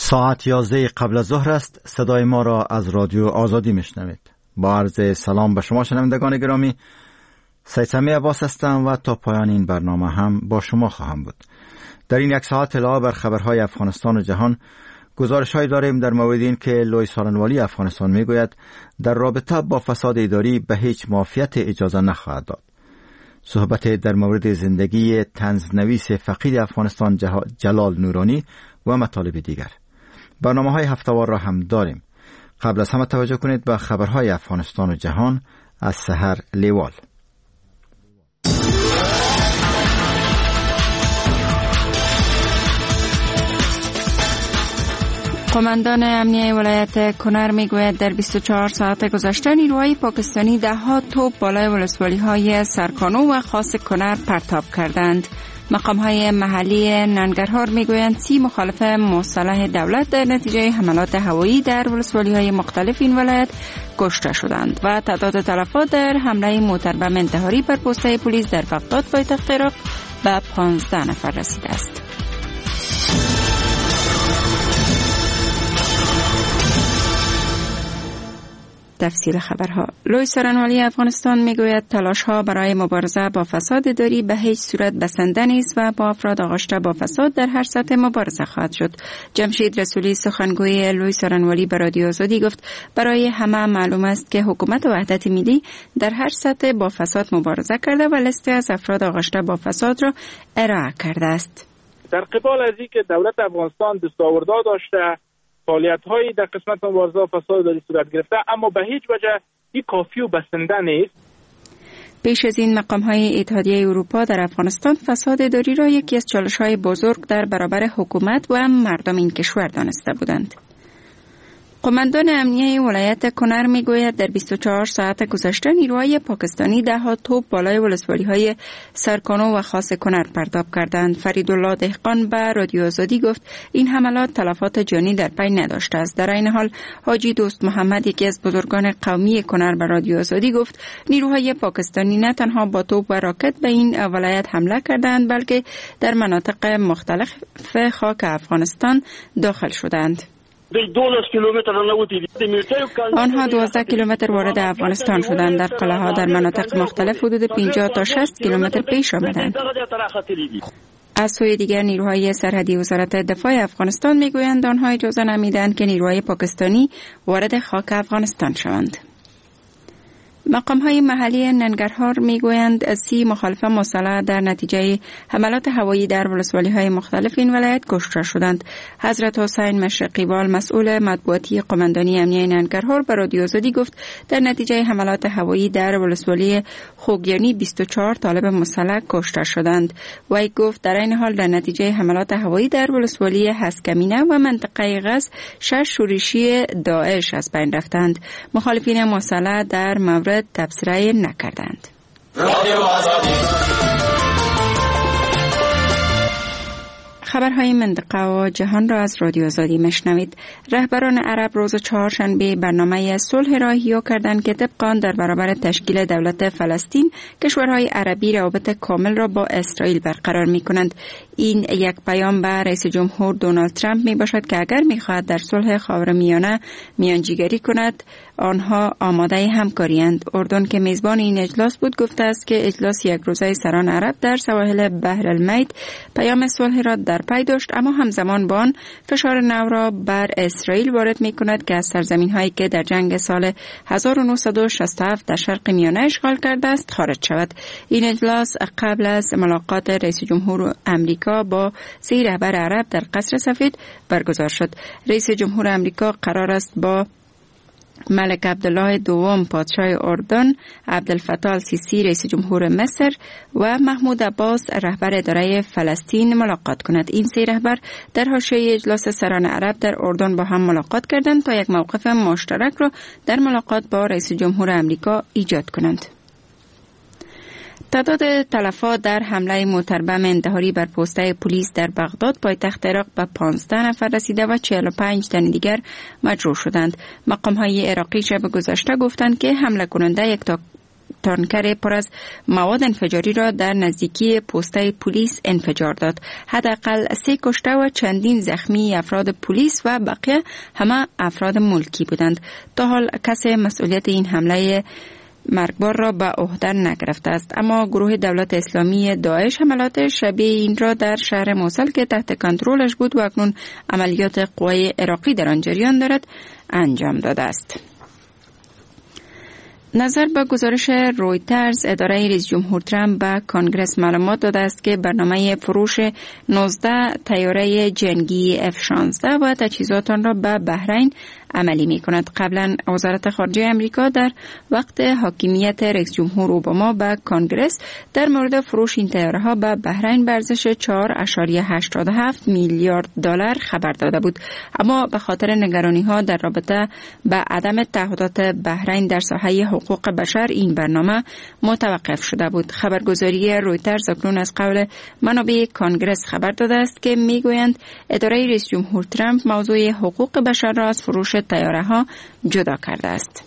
ساعت 11 قبل از ظهر است. صدای ما را از رادیو آزادی میشنوید. با عرض سلام به شما شنوندگان گرامی، سید سمیع عباس هستم و تا پایان این برنامه هم با شما خواهم بود. در این یک ساعت علاوه بر خبرهای افغانستان و جهان، گزارش‌هایی داریم در مورد این که لوی سارنوالی افغانستان میگوید در رابطه با فساد اداری به هیچ معافیت اجازه نخواهد داد. صحبت در مورد زندگی طنزنویس فقید افغانستان جلال نورانی و مطالب دیگر. برنامه‌های هفته‌وار را هم داریم. قبل از همه توجه کنید به خبرهای افغانستان و جهان از سحر لیوال. قماندان امنیه ولایت کنر میگوید در 24 ساعت گذشته نیروهای پاکستانی 10 توپ بالای ولسوالی‌های سرکانو و خاص کنر پرتاب کردند. مقام‌های محلی ننگرهار میگویند 30 مخالف مسلح دولت در نتیجه حملات هوایی در ولسوالی‌های مختلف این ولایت کشته شدند و تعداد تلفات در حمله موتربم انتحاری بر پست‌های پلیس در بغداد پایتخت عراق به 15 نفر رسیده است. تفصیل خبرها. لوی سارنوالی افغانستان میگوید تلاش‌ها برای مبارزه با فساد اداری به هیچ صورت بسنده نیست و با افراد آغشته با فساد در هر سطح مبارزه خواهد شد. جمشید رسولی سخنگوی لوی سارنوالی به رادیو آزادی گفت برای همه معلوم است که حکومت وحدت ملی در هر سطح با فساد مبارزه کرده و لیستی از افراد آغشته با فساد را ارائه کرده است. در قبال از اینکه دولت افغانستان دستاوردها داشته، فعالیت‌هایی در قسمت مبارزه با فساد اداری صورت گرفته، اما به هیچ وجه این کافی و بسنده نیست. پیش از این مقام‌های اتحادیه اروپا در افغانستان فساد اداری را یکی از چالش‌های بزرگ در برابر حکومت و مردم این کشور دانسته بودند. قماندان امنیه ولایت کنر میگوید در 24 ساعت گذشته نیروهای پاکستانی 10 توپ بالای ولسوالی‌های سرکانو و خاص کنر پرتاب کردند. فریدالله دهقان به رادیو آزادی گفت این حملات تلفات جانی در پی نداشته است. در این حال حاجی دوست محمد، یکی از بزرگان قومی کنر، به رادیو آزادی گفت نیروهای پاکستانی نه تنها با توپ و راکت به این ولایت حمله کردند بلکه در مناطق مختلف خاک افغانستان داخل شدند. آنها 12 کیلومتر وارد افغانستان شدند. در قلعه‌ها در مناطق مختلف حدود 50 تا 60 کیلومتر پیش آمدند. از سوی دیگر نیروهای سرحدی وزارت دفاع افغانستان میگویند آنها اجازه نمیدهند که نیروهای پاکستانی وارد خاک افغانستان شوند. مقام‌های محلی ننگرهار میگویند 30 مخالف مسلح در نتیجه حملات هوایی در ولسوالی‌های مختلف این ولایت کشته شدند. حضرت حسین مشرقیوال، مسئول مطبوعاتی قماندانی امنیه ننگرهار، به رادیو آزادی گفت در نتیجه حملات هوایی در ولسوالی خوگیانی 24 طالب مسلح کشته شدند. وی گفت در این حال در نتیجه حملات هوایی در ولسوالی هسکمینه و منطقه غز 6 شورشی داعش از بین رفتند. مخالفین مسلح در مورد تبصره نکردند. خبرهای منطقه و جهان را از رادیو آزادی میشنوید. رهبران عرب روز چهارشنبه برنامه صلح را احیا کردند که طبق آن در برابر تشکیل دولت فلسطین کشورهای عربی روابط کامل را با اسرائیل برقرار می‌کنند. این یک پیام به رئیس جمهور دونالد ترامپ میباشد که اگر می‌خواهد در صلح خاورمیانه میانجیگری کند آنها آماده همکاری‌اند. اردن که میزبان این اجلاس بود گفته است که اجلاس یک روزه سران عرب در سواحل بحر المیت پیام صلح را در پی داشت، اما همزمان با آن فشار نو را بر اسرائیل وارد می‌کند که از سرزمین‌هایی که در جنگ سال 1967 در شرق میانه اشغال کرده است خارج شود. این اجلاس قبل از ملاقات رئیس جمهور امریکا با 3 رهبر عرب در قصر سفید برگزار شد. رئیس جمهور امریکا قرار است با ملک عبدالله دوم پادشاه اردن، عبدالفتاح السیسی رئیس جمهور مصر و محمود عباس رهبر اداره فلسطین ملاقات کند. این 3 رهبر در حاشیه اجلاس سران عرب در اردن با هم ملاقات کردند تا یک موقف مشترک را در ملاقات با رئیس جمهور امریکا ایجاد کنند. تعداد تلفات در حمله موتربم انتحاری بر پست‌های پلیس در بغداد پایتخت عراق به 15 نفر رسیده و 45 تن دیگر مجروح شدند. مقام‌های عراقی شب گذشته گفتند که حمله کننده یک تانکر پر از مواد انفجاری را در نزدیکی پوسته پلیس انفجار داد. حداقل 3 کشته و چندین زخمی افراد پلیس و بقیه همه افراد ملکی بودند. تا حال کسی مسئولیت این حمله مرگبار را به عهده نگرفته است، اما گروه دولت اسلامی داعش حملات شبیه این را در شهر موصل که تحت کنترلش بود و اکنون عملیات قوای عراقی در آن جریان دارد انجام داده است. نظر به گزارش رویترز، اداره رئیس جمهور ترامپ به کنگره معلومات داده است که برنامه فروش 19 طیاره جنگی F-16 و تجهیزات آن را به بحرین عملی می کند. قبلا وزارت خارجه امریکا در وقت حاکمیت رئیس جمهور اوباما به کنگره در مورد فروش این طیاره ها به بحرین به ارزش 4.87 میلیارد دلار خبر داده بود، اما به خاطر نگرانی ها در رابطه به عدم تعهدات بحرین در ساحه حقوق بشر این برنامه متوقف شده بود. خبرگزاری رویترز اکنون از قول منابع کنگره خبر داده است که میگویند اداره رئیس جمهور ترامپ موضوع حقوق بشر را از فروش طیاره ها جدا کرده است.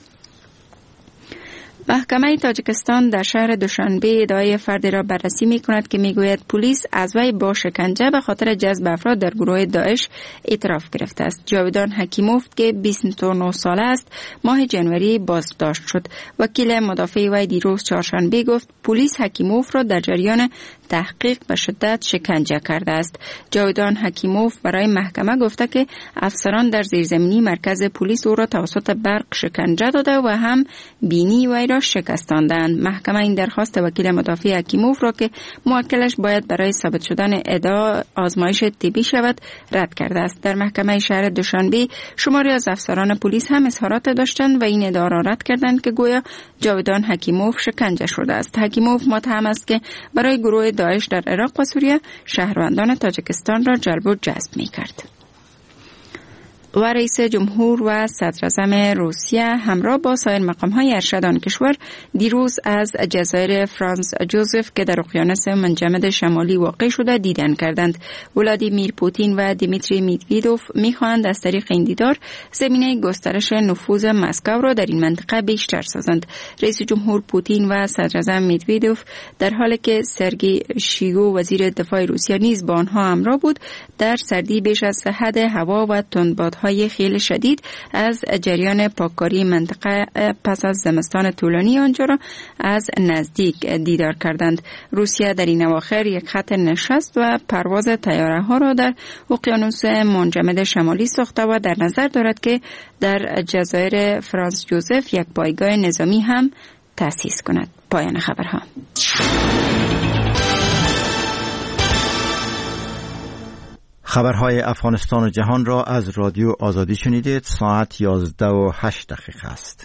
محکمه تاجیکستان در شهر دوشنبه ادعای فردی را بررسی می کند که می گوید پلیس از وی با شکنجه به خاطر جذب افراد در گروه داعش اعتراف گرفته است. جاویدان حکیموف که 29 ساله است ماه جنوری بازداشت شد. وکیل مدافع وی دیروز چهارشنبه گفت پلیس حکیموف را در جریان تحقیق به شدت شکنجه کرده است. جاویدان حکیموف برای محکمه گفته که افسران در زیرزمینی مرکز پلیس او را توسط برق شکنجه داده و هم بینی وی را شکستاندند. محکمه این درخواست وکیل مدافع حکیموف را که موکلش باید برای ثابت شدن ادعا آزمایش طبی شود رد کرده است. در محکمه شهر دوشنبه شماری از افسران پلیس هم اظهارات داشتند و این ادعا را رد کردند که گویا جاویدان حکیموف شکنجه شده است. حکیموف متهم است که برای گروه داعش در عراق و سوریه شهروندان تاجیکستان را جلب و جذب می‌کرد. و رئیس جمهور و صدراعظم روسیه همراه با سایر مقام‌های ارشد آن کشور دیروز از جزایر فرانس جوزف که در اقیانوس منجمد شمالی واقع شده دیدن کردند. ولادیمیر پوتین و دیمیتری میدویدوف می‌خواهند از طریق این دیدار زمینه گسترش نفوذ مسکو را در این منطقه بیشتر سازند. رئیس جمهور پوتین و صدراعظم میدویدوف در حالی که سرگئی شویگو وزیر دفاع روسیه نیز با آنها همراه بود در سردی بیش از حد هوا و تندبادهای خیلی شدید از جریان پاککاری منطقه پس از زمستان طولانی آنجا را از نزدیک دیدار کردند. روسیه در این اواخر یک خط نشست و پرواز طیاره ها را در اقیانوس منجمد شمالی ساخته و در نظر دارد که در جزایر فرانس جوزف یک پایگاه نظامی هم تأسیس کند. پایان خبرها. خبرهای افغانستان و جهان را از رادیو آزادی شنیدید. ساعت 11:08 است.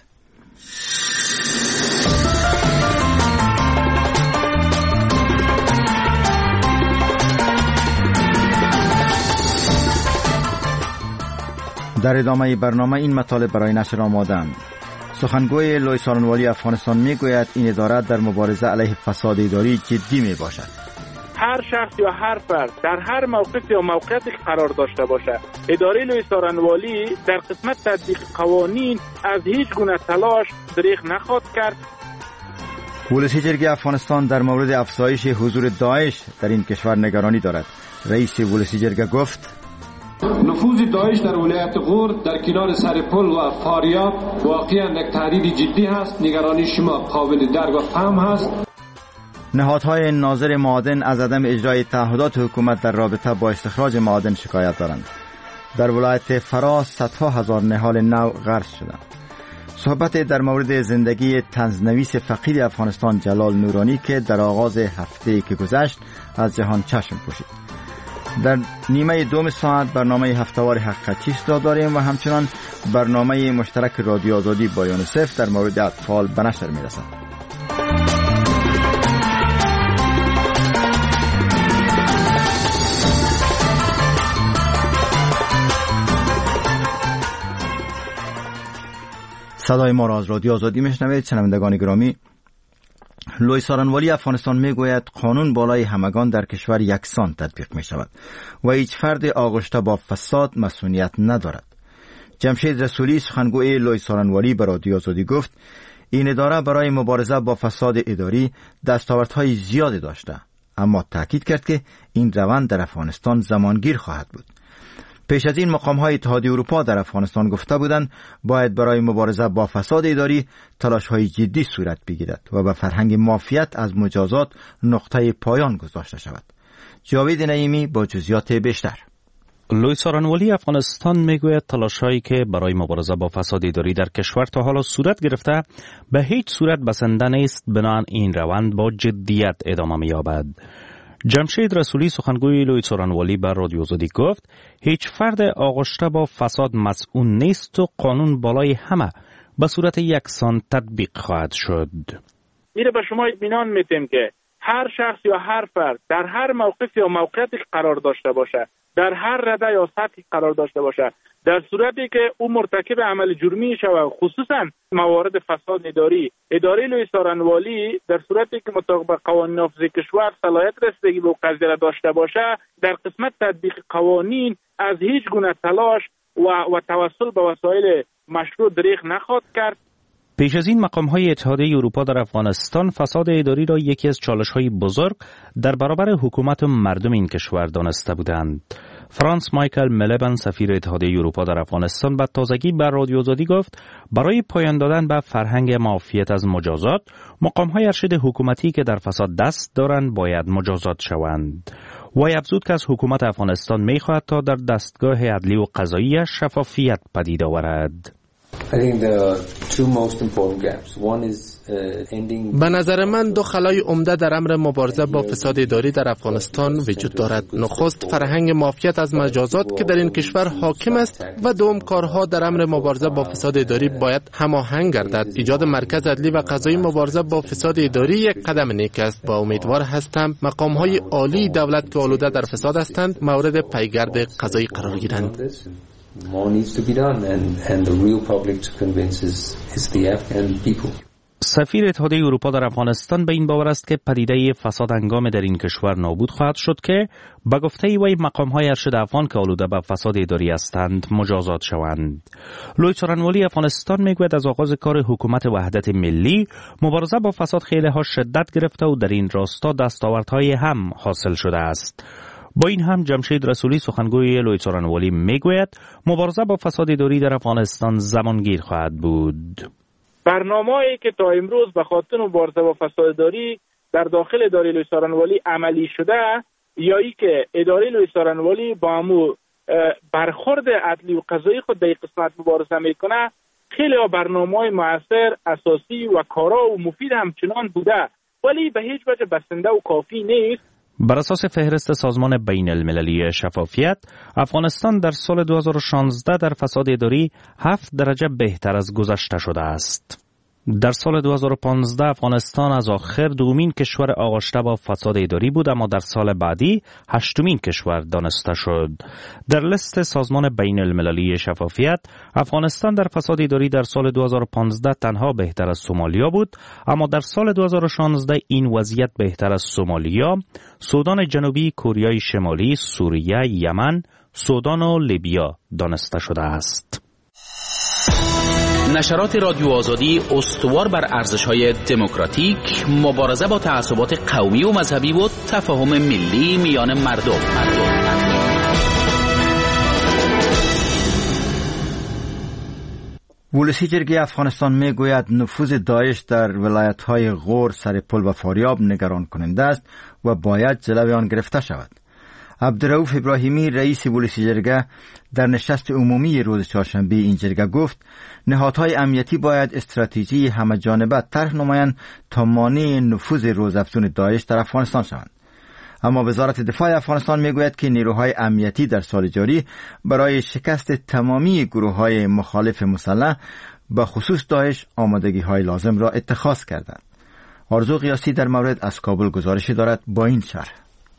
در ادامه برنامه این مطالب برای نشر آماده‌اند. سخنگوی لوی سارنوالی افغانستان میگوید این اداره در مبارزه علیه فساد اداری جدی می باشد. هر شخص یا هر فرد در هر موقف یا موقعیتی قرار داشته باشه، اداره لوی سارنوالی در قسمت تطبیق قوانین از هیچ گونه تلاش دریغ نخواهد کرد. ولسی جرگه افغانستان در مورد افزایش حضور داعش در این کشور نگرانی دارد. رئیس ولسی جرگه گفت نفوذ داعش در ولایت غور در کنار سرپل و فاریاب واقعا یک تهدید جدی هست. نگرانی شما قابل درک و فهم هست. نهادهای ناظر معادن از عدم اجرای تعهدات حکومت در رابطه با استخراج معادن شکایت دارند. در ولایت فراس صدها هزار نهال نو غرس شدند. صحبت در مورد زندگی طنزنویس فقید افغانستان جلال نورانی که در آغاز هفته که گذشت از جهان چشم پوشید. در نیمه دوم ساعت برنامه هفتهوار حقیقتی را داریم و همچنان برنامه مشترک رادیو آزادی با یونیسف در مورد اطفال به نشر می‌رسد. صدای ما را از رادیو آزادی میشنوید. شنوندگان گرامی، لوی سارنوالی افغانستان میگوید قانون بالای همگان در کشور یکسان تطبیق می شود و هیچ فرد آغشته با فساد مسئولیت ندارد. جمشید رسولی سخنگوی لوی سارنوالی به رادیو آزادی گفت این اداره برای مبارزه با فساد اداری دستاوردهای زیادی داشته، اما تاکید کرد که این روند در افغانستان زمانگیر خواهد بود. پیش از این مقام‌های اتحادیه اروپا در افغانستان گفته بودند باید برای مبارزه با فساد اداری تلاش‌های جدی صورت بگیرد و به فرهنگ معافیت از مجازات نقطه پایان گذاشته شود. جاوید نعیمی با جزئیات بیشتر. لوی سارنوالی افغانستان میگوید تلاش‌هایی که برای مبارزه با فساد اداری در کشور تا حالا صورت گرفته به هیچ صورت بسنده نیست، بنابراین این روند با جدیت ادامه می‌یابد. جمشید رسولی سخنگوی لوی سارنوالی بر رادیو آزادی گفت هیچ فرد آغشته با فساد مسئول نیست و قانون بالای همه به صورت یکسان تطبیق خواهد شد. میره به شما اطمینان میدیم که هر شخص یا هر فرد در هر موقف یا موقعیتی قرار داشته باشه، در هر رده یا سطحی قرار داشته باشه، در صورتی که او مرتکب عمل جرمی شود، خصوصا موارد فساد اداری، اداره لوی سارنوالی در صورتی که مطابق قوانین نافذ کشور صلاحیت رسیدگی به قضیه را داشته باشه، در قسمت تطبیق قوانین از هیچ گونه تلاش و توسل به وسایل مشروع دریغ نخواهد کرد. پیش از این مقام‌های اتحادیه اروپا در افغانستان فساد اداری را یکی از چالش‌های بزرگ در برابر حکومت و مردم این کشور دانسته بودند. فرانس مایکل ملبن سفیر اتحادیه اروپا در افغانستان به تازگی بر رادیو آزادی گفت برای پایان دادن به فرهنگ معافیت از مجازات، مقام‌های ارشد حکومتی که در فساد دست دارند باید مجازات شوند. وی افزود که از حکومت افغانستان می‌خواهد تا در دستگاه عدلی و قضایی شفافیت پدید آورد. به نظر من دو خلای عمده در امر مبارزه با فساد اداری در افغانستان وجود دارد. نخست فرهنگ معافیت از مجازات که در این کشور حاکم است و دوم کارها در امر مبارزه با فساد اداری باید هماهنگ گردد. ایجاد مرکز عدلی و قضایی مبارزه با فساد اداری یک قدم نیک است و امیدوار هستم مقام‌های عالی دولت که آلوده در فساد هستند مورد پیگرد قضایی قرار گیرند. More needs to be done and the real public to convince is the Afghan people. سفیر اتحادیه اروپا در افغانستان به این باور است که پدیده فساد هنگام در این کشور نابود خواهد شد که به گفته وی مقام‌های ارشد افغان که آلوده به فساد اداری هستند مجازات شوند. لوی سارنوالی افغانستان میگوید از آغاز کار حکومت وحدت ملی مبارزه با فساد خیلی ها شدت گرفته و در این راستا دستاوردهای هم حاصل شده است. با این هم جمشید رسولی سخنگوی لوی سارنوالی میگوید مبارزه با فساد اداری در افغانستان زمانگیر خواهد بود. برنامه‌ای که تا امروز به خاطر مبارزه با فساد اداری در داخل اداره لوی سارنوالی عملی شده یا ای که اداره لوی سارنوالی با همو برخورد عدلی و قضایی خود در قسمت مبارزه میکنه، خیلی برنامه‌های مؤثر، اساسی و کارا و مفید همچنان بوده، ولی به هیچ وجه بسنده و کافی نیست. بر اساس فهرست سازمان بین المللی شفافیت، افغانستان در سال 2016 در فساد اداری 7 درجه بهتر از گذشته شده است. در سال 2015 افغانستان از آخر دومین کشور آغشته با فساد اداری بود، اما در سال بعدی 8مین کشور دانسته شد. در لیست سازمان بین المللی شفافیت، افغانستان در فساد اداری در سال 2015 تنها بهتر از سومالیا بود، اما در سال 2016 این وضعیت بهتر از سومالیا، سودان جنوبی، کره شمالی، سوریه، یمن، سودان و لیبیا دانسته شده است. نشرات رادیو آزادی استوار بر ارزش‌های دموکراتیک، مبارزه با تعصبات قومی و مذهبی و تفاهم ملی میان مردم. ولسی جرگه افغانستان میگوید نفوذ داعش در ولایت‌های غور، سرپل و فاریاب نگران کننده است و باید جلوی آن گرفته شود. عبدالرؤوف ابراهیمی رئیس ولسی جرگه در نشست عمومی روز چهارشنبه این جرگه گفت نهادهای امنیتی باید استراتژی همه جانبه طرح نمایند تا مانع نفوذ روزافزون داعش در افغانستان شوند. اما وزارت دفاع افغانستان میگوید که نیروهای امنیتی در سال جاری برای شکست تمامی گروه‌های مخالف مسلح به خصوص داعش آمادگی‌های لازم را اتخاذ کردند. آرزو قیاسی در مورد از کابل گزارشی دارد با این شرح.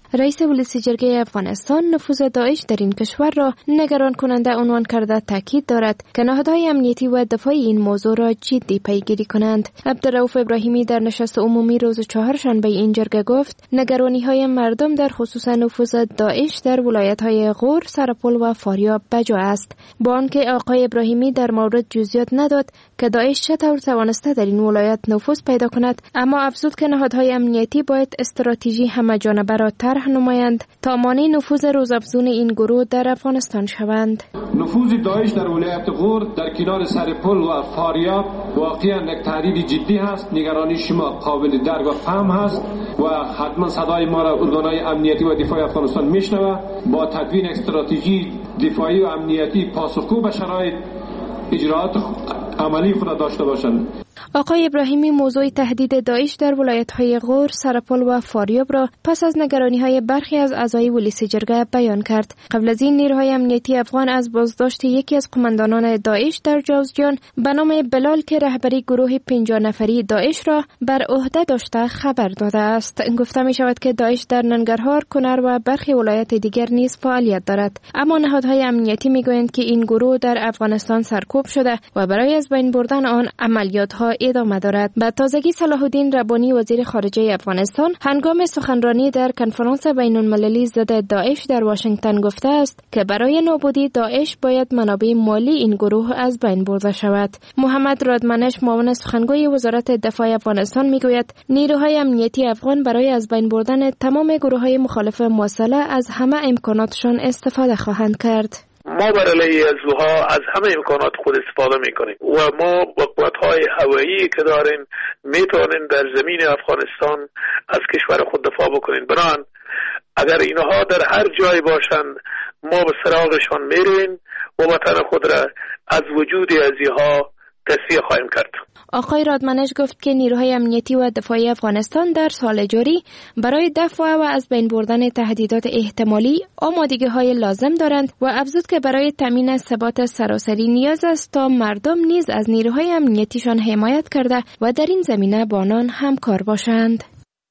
رئیس ولسی جرگه افغانستان نفوذ داعش در این کشور را نگران کننده عنوان کرده تاکید دارد که نهادهای امنیتی و دفاعی این موضوع را جدی پیگیری کنند. عبدالرؤوف ابراهیمی در نشست عمومی روز چهارشنبه این جرگه گفت نگرانی‌های مردم در خصوص نفوذ داعش در ولایت‌های غور، سرپل و فاریاب بجا است. با آنکه آقای ابراهیمی در مورد جزئیات نداد که داعش چطور توانسته در این ولایت نفوذ پیدا کند، اما افزود که نهادهای امنیتی باید استراتژی همه‌جانبه را طرح نمایند تا مانع نفوذ روزافزون این گروه در افغانستان شوند. نفوذ داعش در ولایت غور در کنار سرپل و فاریاب واقعا یک تهدید جدی هست. نگرانی شما قابل درک و فهم هست و حتما صدای ما را ارگان‌های امنیتی و دفاعی افغانستان میشنوه. با تدوین استراتژی دفاعی و امنیتی پاسخگو به شرایط اجراات عملی خود داشته باشند. آقای ابراهیمی موضوع تهدید داعش در ولایت‌های غور، سرپل و فاریاب را پس از نگرانی‌های برخی از اعضای ولسی جرگه بیان کرد. قبل از این نیروهای امنیتی افغان از بازداشت یکی از قماندانان داعش در جوزجان به نام بلال که رهبری گروه 50 نفری داعش را بر عهده داشته خبر داده است. گفته می شود که داعش در ننگرهار، کنر و برخی ولایت دیگر نیز فعالیت دارد، اما نهادهای امنیتی میگویند که این گروه در افغانستان سرکوب شده و برای از بین بردن آن عملیات‌ها ادامه دارد. به تازگی صلاح الدین ربانی وزیر خارجه افغانستان هنگام سخنرانی در کنفرانس بین‌المللی ضد داعش در واشنگتن گفته است که برای نابودی داعش باید منابع مالی این گروه از بین برده شود. محمد رادمنش معاون سخنگوی وزارت دفاع افغانستان میگوید نیروهای امنیتی افغان برای از بین بردن تمام گروه‌های مخالف مسلح از همه امکاناتشان استفاده خواهند کرد. ما بر علیه ازوها از همه امکانات خود استفاده میکنیم و ما با قوت‌های هوایی که داریم میتونیم در زمین افغانستان از کشور خود دفاع بکنیم. بنابراین اگر اینها در هر جای باشند ما به سراغشان میریم و وطن خود را از وجود ازیها تصفیه خواهیم کرد. آقای رادمنش گفت که نیروهای امنیتی و دفاعی افغانستان در سال جاری برای دفاع و از بین بردن تهدیدات احتمالی آمادگی‌های لازم دارند و افزود که برای تامین ثبات سراسری نیاز است تا مردم نیز از نیروهای امنیتیشان حمایت کرده و در این زمینه با آنان همکار باشند.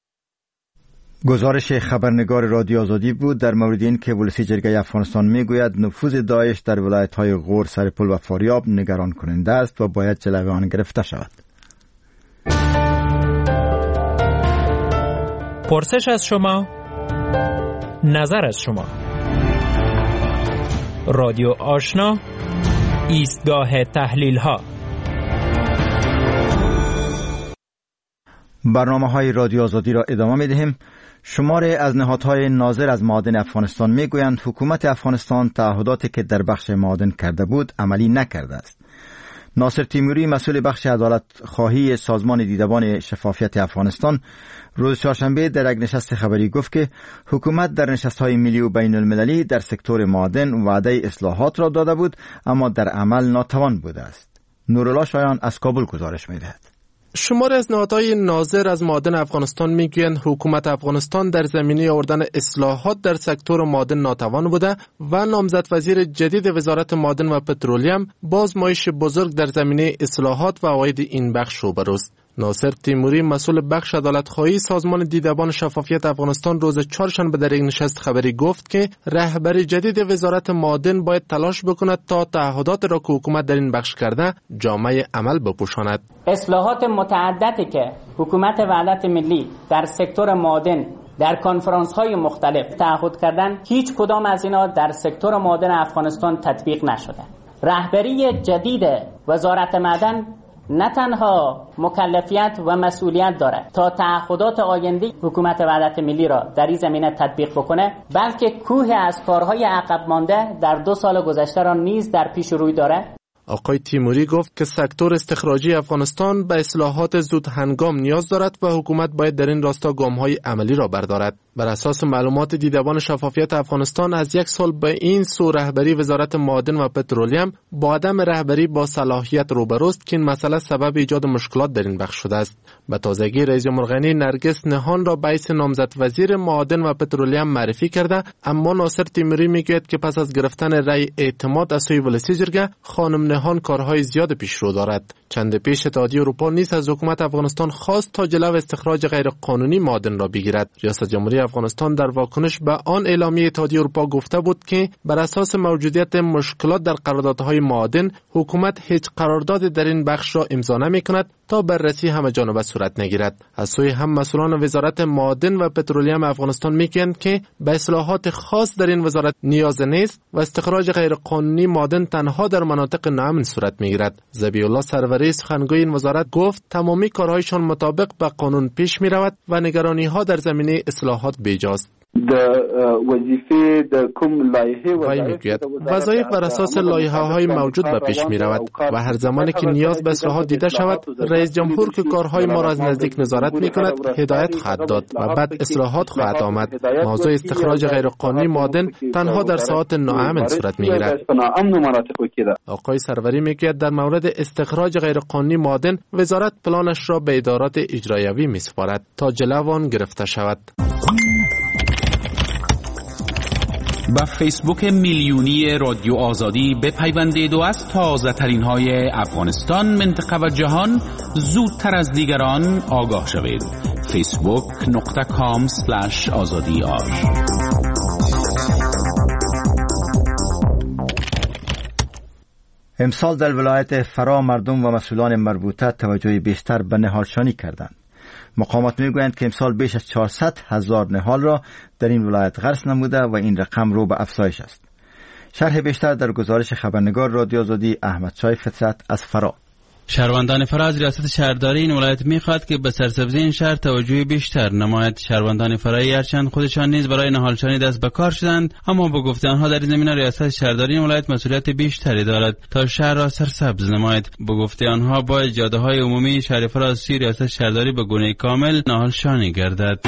گزارش خبرنگار رادیو آزادی بود در مورد این که ولسی جرگه افغانستان میگوید نفوذ داعش در ولایت‌های غور، سرپل و فاریاب نگران کننده است و باید جلوه آن گرفته شود. پرسش از شما، نظر از شما. رادیو آشنا، ایستگاه تحلیل‌ها. برنامه‌های رادیو آزادی را ادامه می‌دهیم. شماری از نهادهای ناظر از معادن افغانستان میگویند حکومت افغانستان تعهداتی که در بخش معادن کرده بود عملی نکرده است. ناصر تیموری مسئول بخش عدالت خواهی سازمان دیدبان شفافیت افغانستان روز چهارشنبه در یک نشست خبری گفت که حکومت در نشست‌های ملی و بین المللی در سکتور معادن وعده اصلاحات را داده بود اما در عمل ناتوان بوده است. نورالله شایان از کابل گزارش می‌دهد. شماری از نهادهای ناظر از معادن افغانستان میگویند حکومت افغانستان در زمینه آوردن اصلاحات در سکتور معادن ناتوان بوده و نامزد وزیر جدید وزارت معادن و پترولیم با آزمایش بزرگ در زمینه اصلاحات و عواید این بخش روبروست. ناصر تیموری مسئول بخش عدالت خواهی سازمان دیدبان شفافیت افغانستان روز چهارشنبه در یک نشست خبری گفت که رهبر جدید وزارت معادن باید تلاش بکند تا تعهدات را که حکومت در این بخش کرده جامعه عمل بپوشاند. اصلاحات متعددی که حکومت وحدت ملی در سکتور معادن در کنفرانس های مختلف تعهد کردن، هیچ کدام از اینا در سکتور معادن افغانستان تطبیق نشده. رهبری جدید وزارت معدن نه تنها مکلفیت و مسئولیت دارد تا تعهدات آینده حکومت وحدت ملی را در این زمینه تطبیق بکنه، بلکه کوه از کارهای عقب مانده در 2 سال گذشته را نیز در پیش روی دارد. آقای تیموری گفت که سکتور استخراجی افغانستان به اصلاحات زود هنگام نیاز دارد و حکومت باید در این راستا گام‌های عملی را بردارد. بر اساس معلومات دیدبان شفافیت افغانستان از 1 سال به این سو رهبری وزارت معادن و پترولیم با عدم رهبری با صلاحیت روبروست که این مسئله سبب ایجاد مشکلات در این بخش شده است. به تازگی رئیس جمهور غنی نرگس نهان را به حیث نامزد وزیر معادن و پترولیم معرفی کرده، اما ناصر تیموری میگوید که پس از گرفتن رأی اعتماد از سوی ولسی جرگه خانم نهان کارهای زیاد پیش رو دارد. چند پیش اتحادیه اروپا نیز از حکومت افغانستان خواست تا جلو استخراج غیرقانونی معادن را بگیرد. ریاست جمهوری افغانستان در واکنش به آن اعلامیه اتحادیه اروپا گفته بود که بر اساس موجودیت مشکلات در قراردادهای معادن، حکومت هیچ قرارداد در این بخش را امضا نمی‌کند تا بررسی همه جانبه صورت نگیرد. از سوی هم مسئولان وزارت معادن و پترولیم افغانستان میگویند که به اصلاحات خاص در این وزارت نیاز نیست و استخراج غیرقانونی معادن تنها در مناطق ناامن صورت میگیرد. ذبیح الله سروری سخنگوی این وزارت گفت تمامی کارهایشان مطابق به قانون پیش میرود و نگرانی ها در زمینه اصلاحات بیجاست. وی میگوید وظایف بر اساس لایحه‌های موجود به پیش می رود و هر زمانی که نیاز به اصلاحات دیده شود، رئیس جمهور که کارهای ما را از نزدیک نظارت می کند هدایت خواهد داد و بعد اصلاحات خواهد آمد. موضوع استخراج غیرقانونی معادن تنها در ساعات ناامن صورت می گیرد. آقای سروری میگوید در مورد استخراج غیرقانونی معادن وزارت پلانش را به ادارات اجرایوی می سپارد تا جلو آن گرفته شود. با فیسبوک میلیونی رادیو آزادی بپیوندید و از تازه ترین های افغانستان، منطقه و جهان زودتر از دیگران آگاه شوید. facebook.com/azadi.ir. امسال در ولایت فرا مردم و مسئولان مربوطه توجه بیشتر به نهالشانی کردند. مقامات میگویند که امسال بیش از 400,000 نهال را در این ولایت غرس نموده و این رقم رو به افزایش است. شرح بیشتر در گزارش خبرنگار رادیو آزادی احمد شای فطرت از فرا. شهروندان فرا از ریاست شهرداری این ولایت میخواد که به سرسبزی این شهر توجه بیشتر نماید. شهروندان فرایی هرچند خودشان نیز برای نهالشانی دست به کار شدند، اما با گفته آنها در این زمینه ریاست شهرداری این ولایت مسئولیت بیشتری دارد تا شهر را سرسبز نماید. با گفته آنها باید جاده‌های عمومی شهر فرا از سوی ریاست شهرداری به گونه کامل نهالشانی گردد.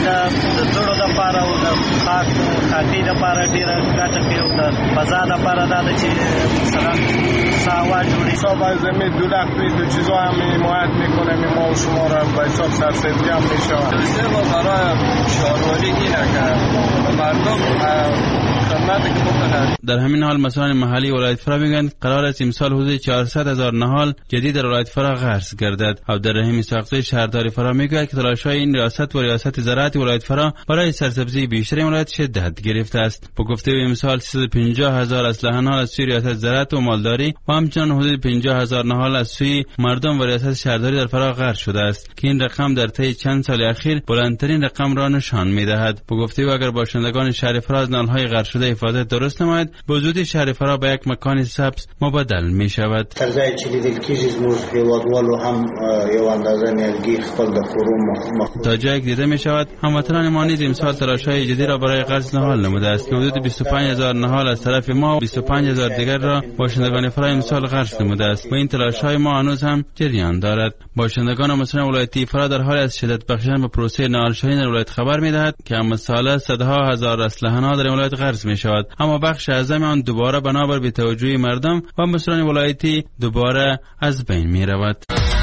چیزا هم حمایت میکنه ما و شما را به حساب سرسبزی هم میشود. برای شهروندی اینه که مردم خدمتی که بکنند. در همین حال مسئولان محلی ولایت فرا میگویند قرار است امسال حدود 400,000 نهال جدید در ولایت فرا غرس گردد. عبد الرحیم ساقطی شهرداری فرا میگوید که تلاش‌های این ریاست و ریاست زراعت ولایت فرا برای سرسبزی بیشتر این ولایت شدت گرفته است. با گفته او امسال 350,000 اسلحه نهال از سوی ریاست زراعت و مالداری و همچنین حدود 50,000 نهال از سوی مردم و ریاست شهرداری در فرا غرس شده است که این رقم در طی چند سال اخیر بلندترین رقم را نشان می‌دهد. با گفته او اگر باشندگان شهر فرا از نهال‌های غرس شده حفاظت درست نماید، به زودی شهر فرا به یک مکان سبز مبدل می‌شود. تر ځای چې لیدل کېږي زموږ هېوادوالو هم یو اندازه نیالګي خپل د فورم تا جایی دیده می‌شود هموطنان ما نیز امسال تلاش‌های جدی را برای غرس نهال نموده است که حدود 25,000 نهال از طرف ما و 25,000 دیگر را باشندگان فرا امسال غرس نموده است و این تلاش‌های ما هنوز هم جریان دارد. باشندگان و مسئولان ولایتی فرا در حال از شدت بخشیدن به پروسه نهالشانی در ولایت خبر می‌دهد که اما ساله صدها هزار اسلحه نهال در ولایت غرس می‌شود، اما بخش اعظم آن دوباره بنابر بی‌توجهی مردم و مسئولان ولایتی دوباره از بین می‌رود.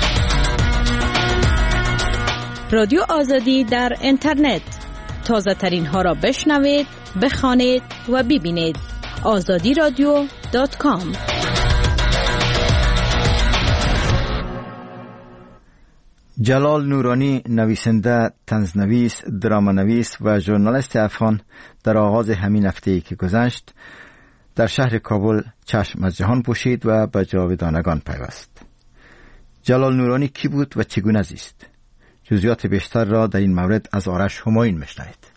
رادیو آزادی در اینترنت، تازه ترین ها را بشنوید، بخوانید و ببینید. azadiradio.com. جلال نورانی، نویسنده، طنزنویس، درامانویس و ژورنالیست افغان، در آغاز همین هفته‌ای که گذشت در شهر کابل چشم از جهان پوشید و به جاودانگان پیوست. جلال نورانی کی بود و چگونه زیست؟ جزئیات بیشتر را در این مورد از آرش همایون میشنوید.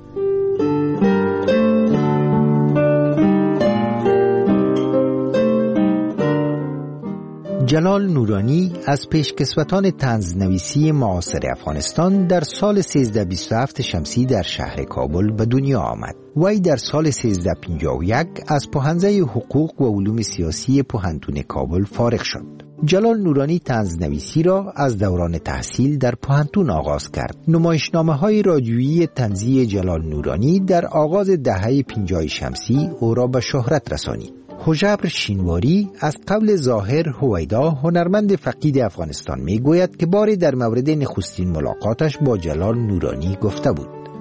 جلال نورانی از پیشکسوتان طنزنویسی معاصر افغانستان در سال 1327 شمسی در شهر کابل به دنیا آمد. وی در سال 1351 از پوهنځی حقوق و علوم سیاسی پوهنتون کابل فارغ شد. جلال نورانی طنزنویسی را از دوران تحصیل در پوهنتون آغاز کرد. نمایشنامه‌های رادیویی طنزی جلال نورانی در آغاز دهه 50 شمسی او را به شهرت رسانید. هژبر شینواری از قبل ظاهر هویدا، هنرمند فقید افغانستان، میگوید که باری در مورد نخستین ملاقاتش با جلال نورانی گفته بود: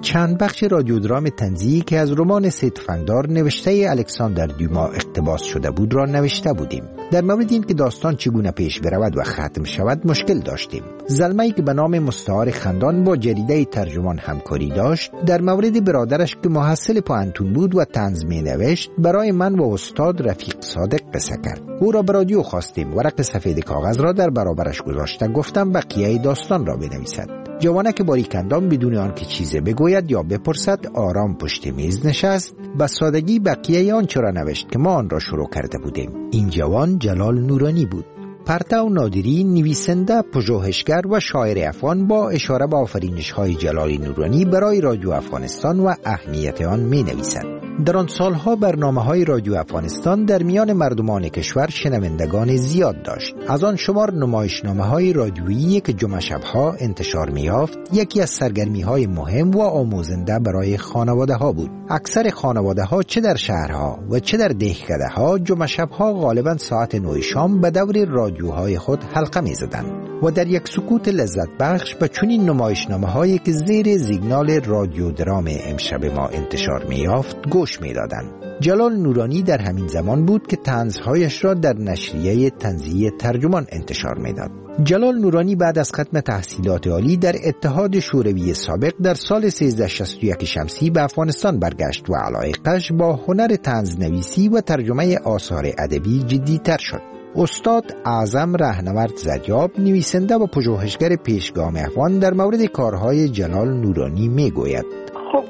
چند بخش رادیو درام طنزی که از رمان سه تفنگدار نوشته الکساندر دیوما اقتباس شده بود را نوشته بودیم. در مورد این که داستان چگونه پیش برود و ختم شود مشکل داشتیم. زلمه‌ای که به نام مستعار خندان با جریده ترجمان همکاری داشت، در مورد برادرش که محصل پانتون بود و طنز می‌نوشت برای من و استاد رفیق صادق قصه کرد. او را به رادیو خواستیم، ورق سفید کاغذ را در برابرش گذاشته گفتم بقیه داستان را بنویسد. جوانک باریکندان بدون آنکه چیزی بگوید یا بپرسد آرام پشت میز نشست، به سادگی بقیه آنچه را نوشت که ما آن را شروع کرده بودیم. این جوان جلال نورانی بود. پرتو نادری، نویسنده، پژوهشگر و شاعر افغان، با اشاره به آفرینش‌های جلال نورانی برای رادیو افغانستان و اهمیت آن می‌نویسد. در آن سالها برنامه‌های رادیو افغانستان در میان مردمان کشور شنوندگان زیاد داشت. از آن شمار نمایشنامه‌های رادیویی که جمعه شب‌ها انتشار می‌یافت یکی از سرگرمی‌های مهم و آموزنده برای خانواده‌ها بود. اکثر خانواده‌ها چه در شهرها و چه در دهکده‌ها جمعه شب‌ها غالباً ساعت 9 شام به دور رادیوهای خود حلقه می‌زدند و در یک سکوت لذت بخش به چنین نمایشنامه‌هایی که زیر سیگنال رادیو درام امشب ما انتشار می‌یافت گوش می‌دادند. جلال نورانی در همین زمان بود که طنزهایش را در نشریه طنزی ترجمان انتشار می‌داد. جلال نورانی بعد از ختم تحصیلات عالی در اتحاد شوروی سابق در سال 1361 شمسی به افغانستان برگشت و علاقه‌اش با هنر طنزنویسی و ترجمه آثار ادبی جدی‌تر شد. استاد اعظم رهنورد زریاب، نویسنده و پژوهشگر پیشگام افغان، در مورد کارهای جلال نورانی میگوید: خب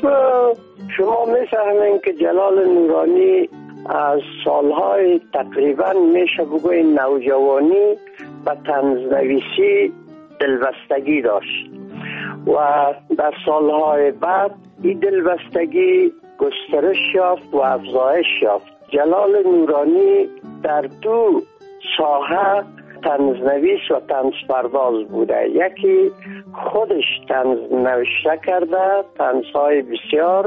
شما میفهمین که جلال نورانی از سالهای تقریبا میشه بگوید نوجوانی و طنزنویسی دلبستگی داشت و در سالهای بعد این دلبستگی گسترش یافت و افزایش یافت. جلال نورانی در دو ساحه طنزنویس و طنزپرداز بوده. یکی خودش طنز نوشته کرده، طنزهای بسیار،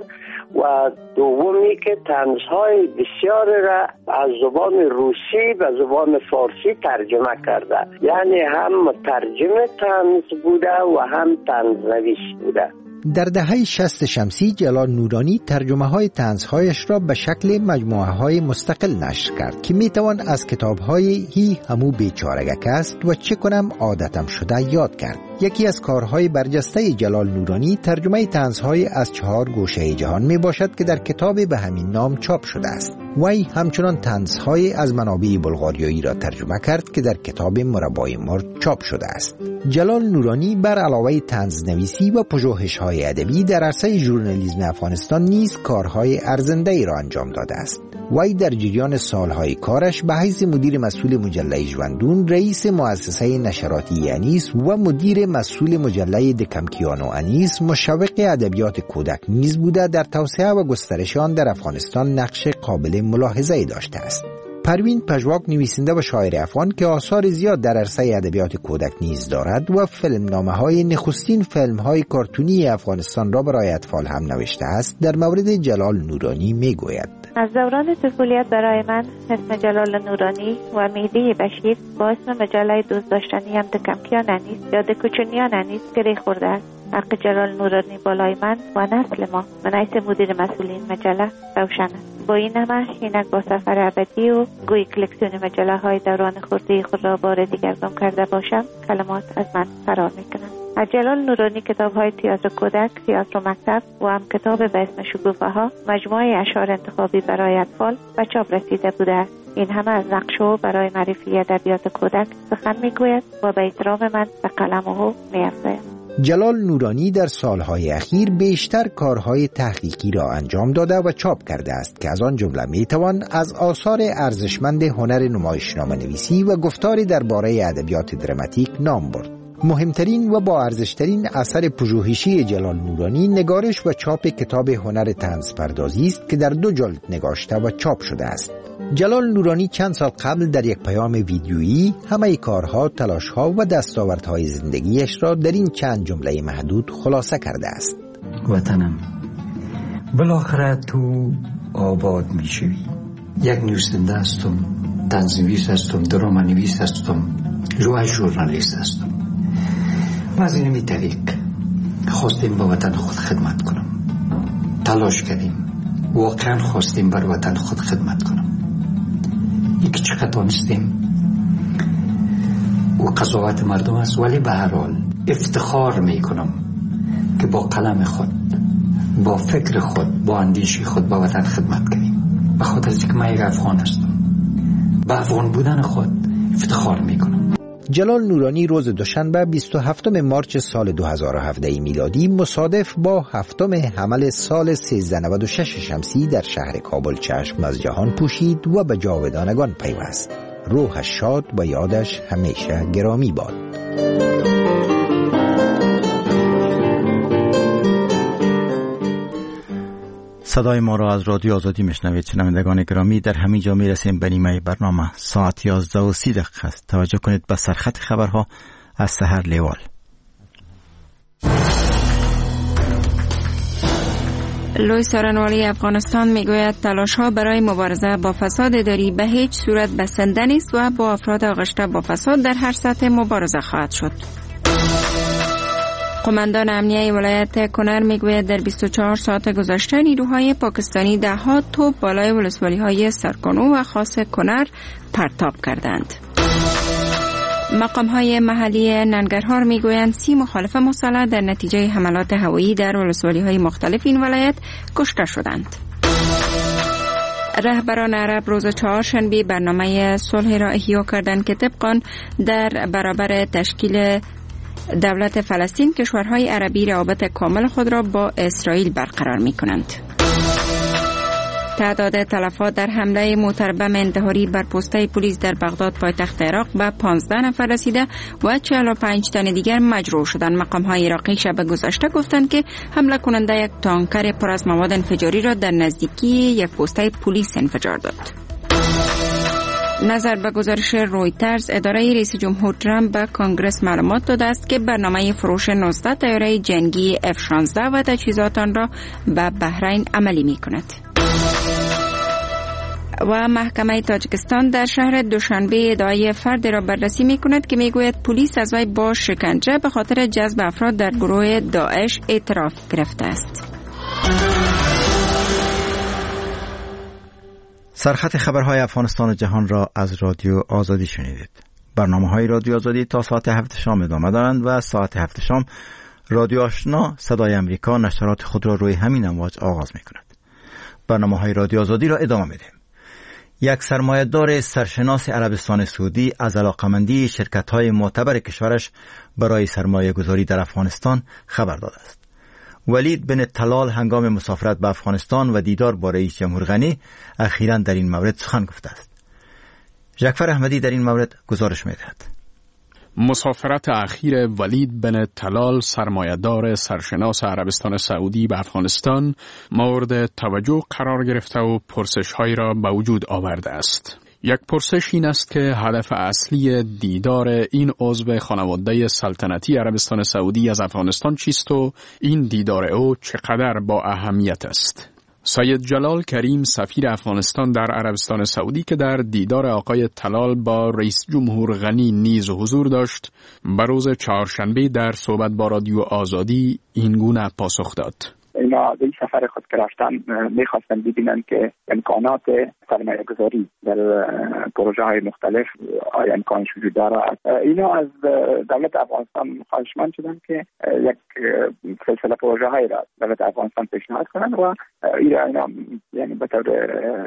و دومی که طنزهای بسیار را از زبان روسی به زبان فارسی ترجمه کرده. یعنی هم مترجم طنز بوده و هم طنزنویس بوده. در دهه 60 شمسی جلال نورانی ترجمه های طنزهایش را به شکل مجموعه های مستقل نشر کرد که میتوان از کتاب های هی همو بیچارگک است و چه کنم عادتم شده یاد کرد. یکی از کارهای برجسته جلال نورانی ترجمه طنزهای از 4 گوشه جهان می باشد که در کتاب به همین نام چاپ شده است. وی همچنان طنزهای از منابع بلغاریایی را ترجمه کرد که در کتاب مربای مرد چاپ شده است. جلال نورانی بر علاوه طنزنویسی و پژوهش‌های ادبی در عرصه ژورنالیسم افغانستان نیز کارهای ارزنده‌ای را انجام داده است. وی در جریان سالهای کارش به حیث مدیر مسئول مجله ژوندون، رئیس مؤسسه نشراتی انیس و مدیر مسئول مجله دکمکیانو انیس مشوق ادبیات کودک نیز بوده در توسعه و گسترش آن در افغانستان نقش قابل ملاحظه‌ای داشته است. پروین پژواک، نویسنده و شاعر افغان که آثار زیاد در عرصه ادبیات کودک نیز دارد و فیلمنامه‌های نخستین فیلم‌های کارتونی افغانستان را برای اطفال هم نوشته است، در مورد جلال نورانی میگوید: از دوران طفولیت برای من اسم جلال نورانی و مهدی بشیر با اسم مجله دوست داشتنی هم دکمکیان انیس یا دکوچونیان انیس گره خورده است. حق جلال نورانی بالای من و نسل ما من حیث مدیر مسئولین مجله روشن است. با این همه اینک با سفر ابدی و گوی کلکسیون مجله های دوران خردی خود را بار دیگر گم کرده باشم، کلمات از من فرار میکنند. از جلال نورانی کتاب های تئاتر کودک، تئاتر مکتب و هم کتاب به اسم شکوفه ها، مجموعه اشعار انتخابی برای اطفال و چاپ رسیده بوده است. این همه از نقشه برای معرفی ادبیات کودک سخن میگوید و به احترام من به قلم او میافزاید. جلال نورانی در سالهای اخیر بیشتر کارهای تحقیقی را انجام داده و چاپ کرده است که از آن جمله میتوان از آثار ارزشمند هنر نمایشنامه نویسی و گفتاری درباره ادبیات دراماتیک نام برد. مهمترین و با ارزشترین اثر پژوهشی جلال نورانی نگارش و چاپ کتاب هنر طنزپردازی است که در 2 جلد نگاشته و چاپ شده است. جلال نورانی چند سال قبل در یک پیام ویدیویی همه کارها، تلاشها و دستاوردهای زندگیش را در این چند جمله محدود خلاصه کرده است: وطنم، بالاخره تو آباد میشوی. یک نویسنده هستم، طنزنویس هستم، درامه‌نویس هستم، ژورنالیست هستم. و از این طریق خواستیم با وطن خود خدمت کنم. تلاش کردیم، واقعا خواستیم بر وطن خود خدمت کنم. یک چقدر دانستیم و قضاوت مردم است، ولی به هر حال افتخار میکنم که با قلم خود، با فکر خود، با اندیشه خود با وطن خدمت کنیم. به خاطر از اینکه من یک افغان هستم، به افغان بودن خود افتخار میکنم. جلال نورانی روز دوشنبه 27 مارس سال 2017 میلادی مصادف با 7 حمل سال 1396 شمسی در شهر کابل چشم از جهان پوشید و به جاودانگان پیوست. روحش شاد و یادش همیشه گرامی باد. صدای ما را از رادیو آزادی میشنوید. شنوندگان گرامی، در همین جا میرسیم به نیمه برنامه. ساعت 11:30 است. توجه کنید به سرخط خبرها از سحر لیوال. لوی سارنوالی افغانستان میگوید تلاش‌ها برای مبارزه با فساد اداری به هیچ صورت بسنده نیست و با افراد آغشته با فساد در هر سطح مبارزه خواهد شد. قماندان امنیه ولایت کنر میگوید در 24 ساعت گذشته نیروهای پاکستانی 10 توپ بالای ولسوالی‌های سرکانو و خاص کنر پرتاب کردند. مقام‌های محلی ننگرهار میگویند 30 مخالف مسلح در نتیجه حملات هوایی در ولسوالی‌های مختلف این ولایت کشته شدند. رهبران عرب روز چهارشنبه برنامه صلح را احیا کردند که طبق آن در برابر تشکیل دولت فلسطین کشورهای عربی روابط کامل خود را با اسرائیل برقرار می کنند. تعداد تلفات در حمله متربم انتحاری بر پست‌های پلیس در بغداد پایتخت عراق به 15 نفر رسیده و 45 تن دیگر مجروح شدند. مقام‌های عراقی شب گذشته گفتند که حمله کننده یک تانکر پر از مواد انفجاری را در نزدیکی یک پست‌های پلیس انفجار داد. نظر به گزارش رویترز، اداره رئیس جمهور ترامپ به کانگرس معلومات داده است که برنامه فروش 19 طیاره جنگی F-16 و تجهیزات آن را به بحرین عملی می کند. و محکمه تاجیکستان در شهر دوشنبه ادعای فرد را بررسی می کند که می گوید پلیس از وی با شکنجه به خاطر جذب افراد در گروه داعش اعتراف گرفته است. سرخط خبرهای افغانستان و جهان را از رادیو آزادی شنیدید. برنامه‌های رادیو آزادی تا ساعت 7 شام ادامه دارند و ساعت 7 شام رادیو آشنا صدای امریکا نشرات خود را روی همین امواج آغاز می‌کند. برنامه‌های رادیو آزادی را ادامه می‌دهیم. یک سرمایه‌دار سرشناس عربستان سعودی از علاقمندی شرکت‌های معتبر کشورش برای سرمایه‌گذاری در افغانستان خبر داده است. ولید بن طلال هنگام مسافرت به افغانستان و دیدار با رئیس جمهور غنی اخیراً در این مورد سخن گفته است. جعفر احمدی در این مورد گزارش می‌دهد. مسافرت اخیر ولید بن طلال سرمایه‌دار سرشناس عربستان سعودی به افغانستان مورد توجه قرار گرفته و پرسش‌هایی را به وجود آورده است. یک پرسش این است که هدف اصلی دیدار این عضو خانواده سلطنتی عربستان سعودی از افغانستان چیست و این دیدار او چقدر با اهمیت است. سید جلال کریم سفیر افغانستان در عربستان سعودی که در دیدار آقای طلال با رئیس جمهور غنی نیز حضور داشت، به روز چهارشنبه در صحبت با رادیو آزادی این گونه پاسخ داد. اینا به این سفر خود که رفتن میخواستن ببینن که امکانات سرمایه گذاری در پروژه های مختلف آیا امکانش وجود دارد. اینا از دولت افغانستان خواهشمند شدن که یک سلسله پروژه های را دولت افغانستان پیشنهاد کنن و اینا یعنی به طور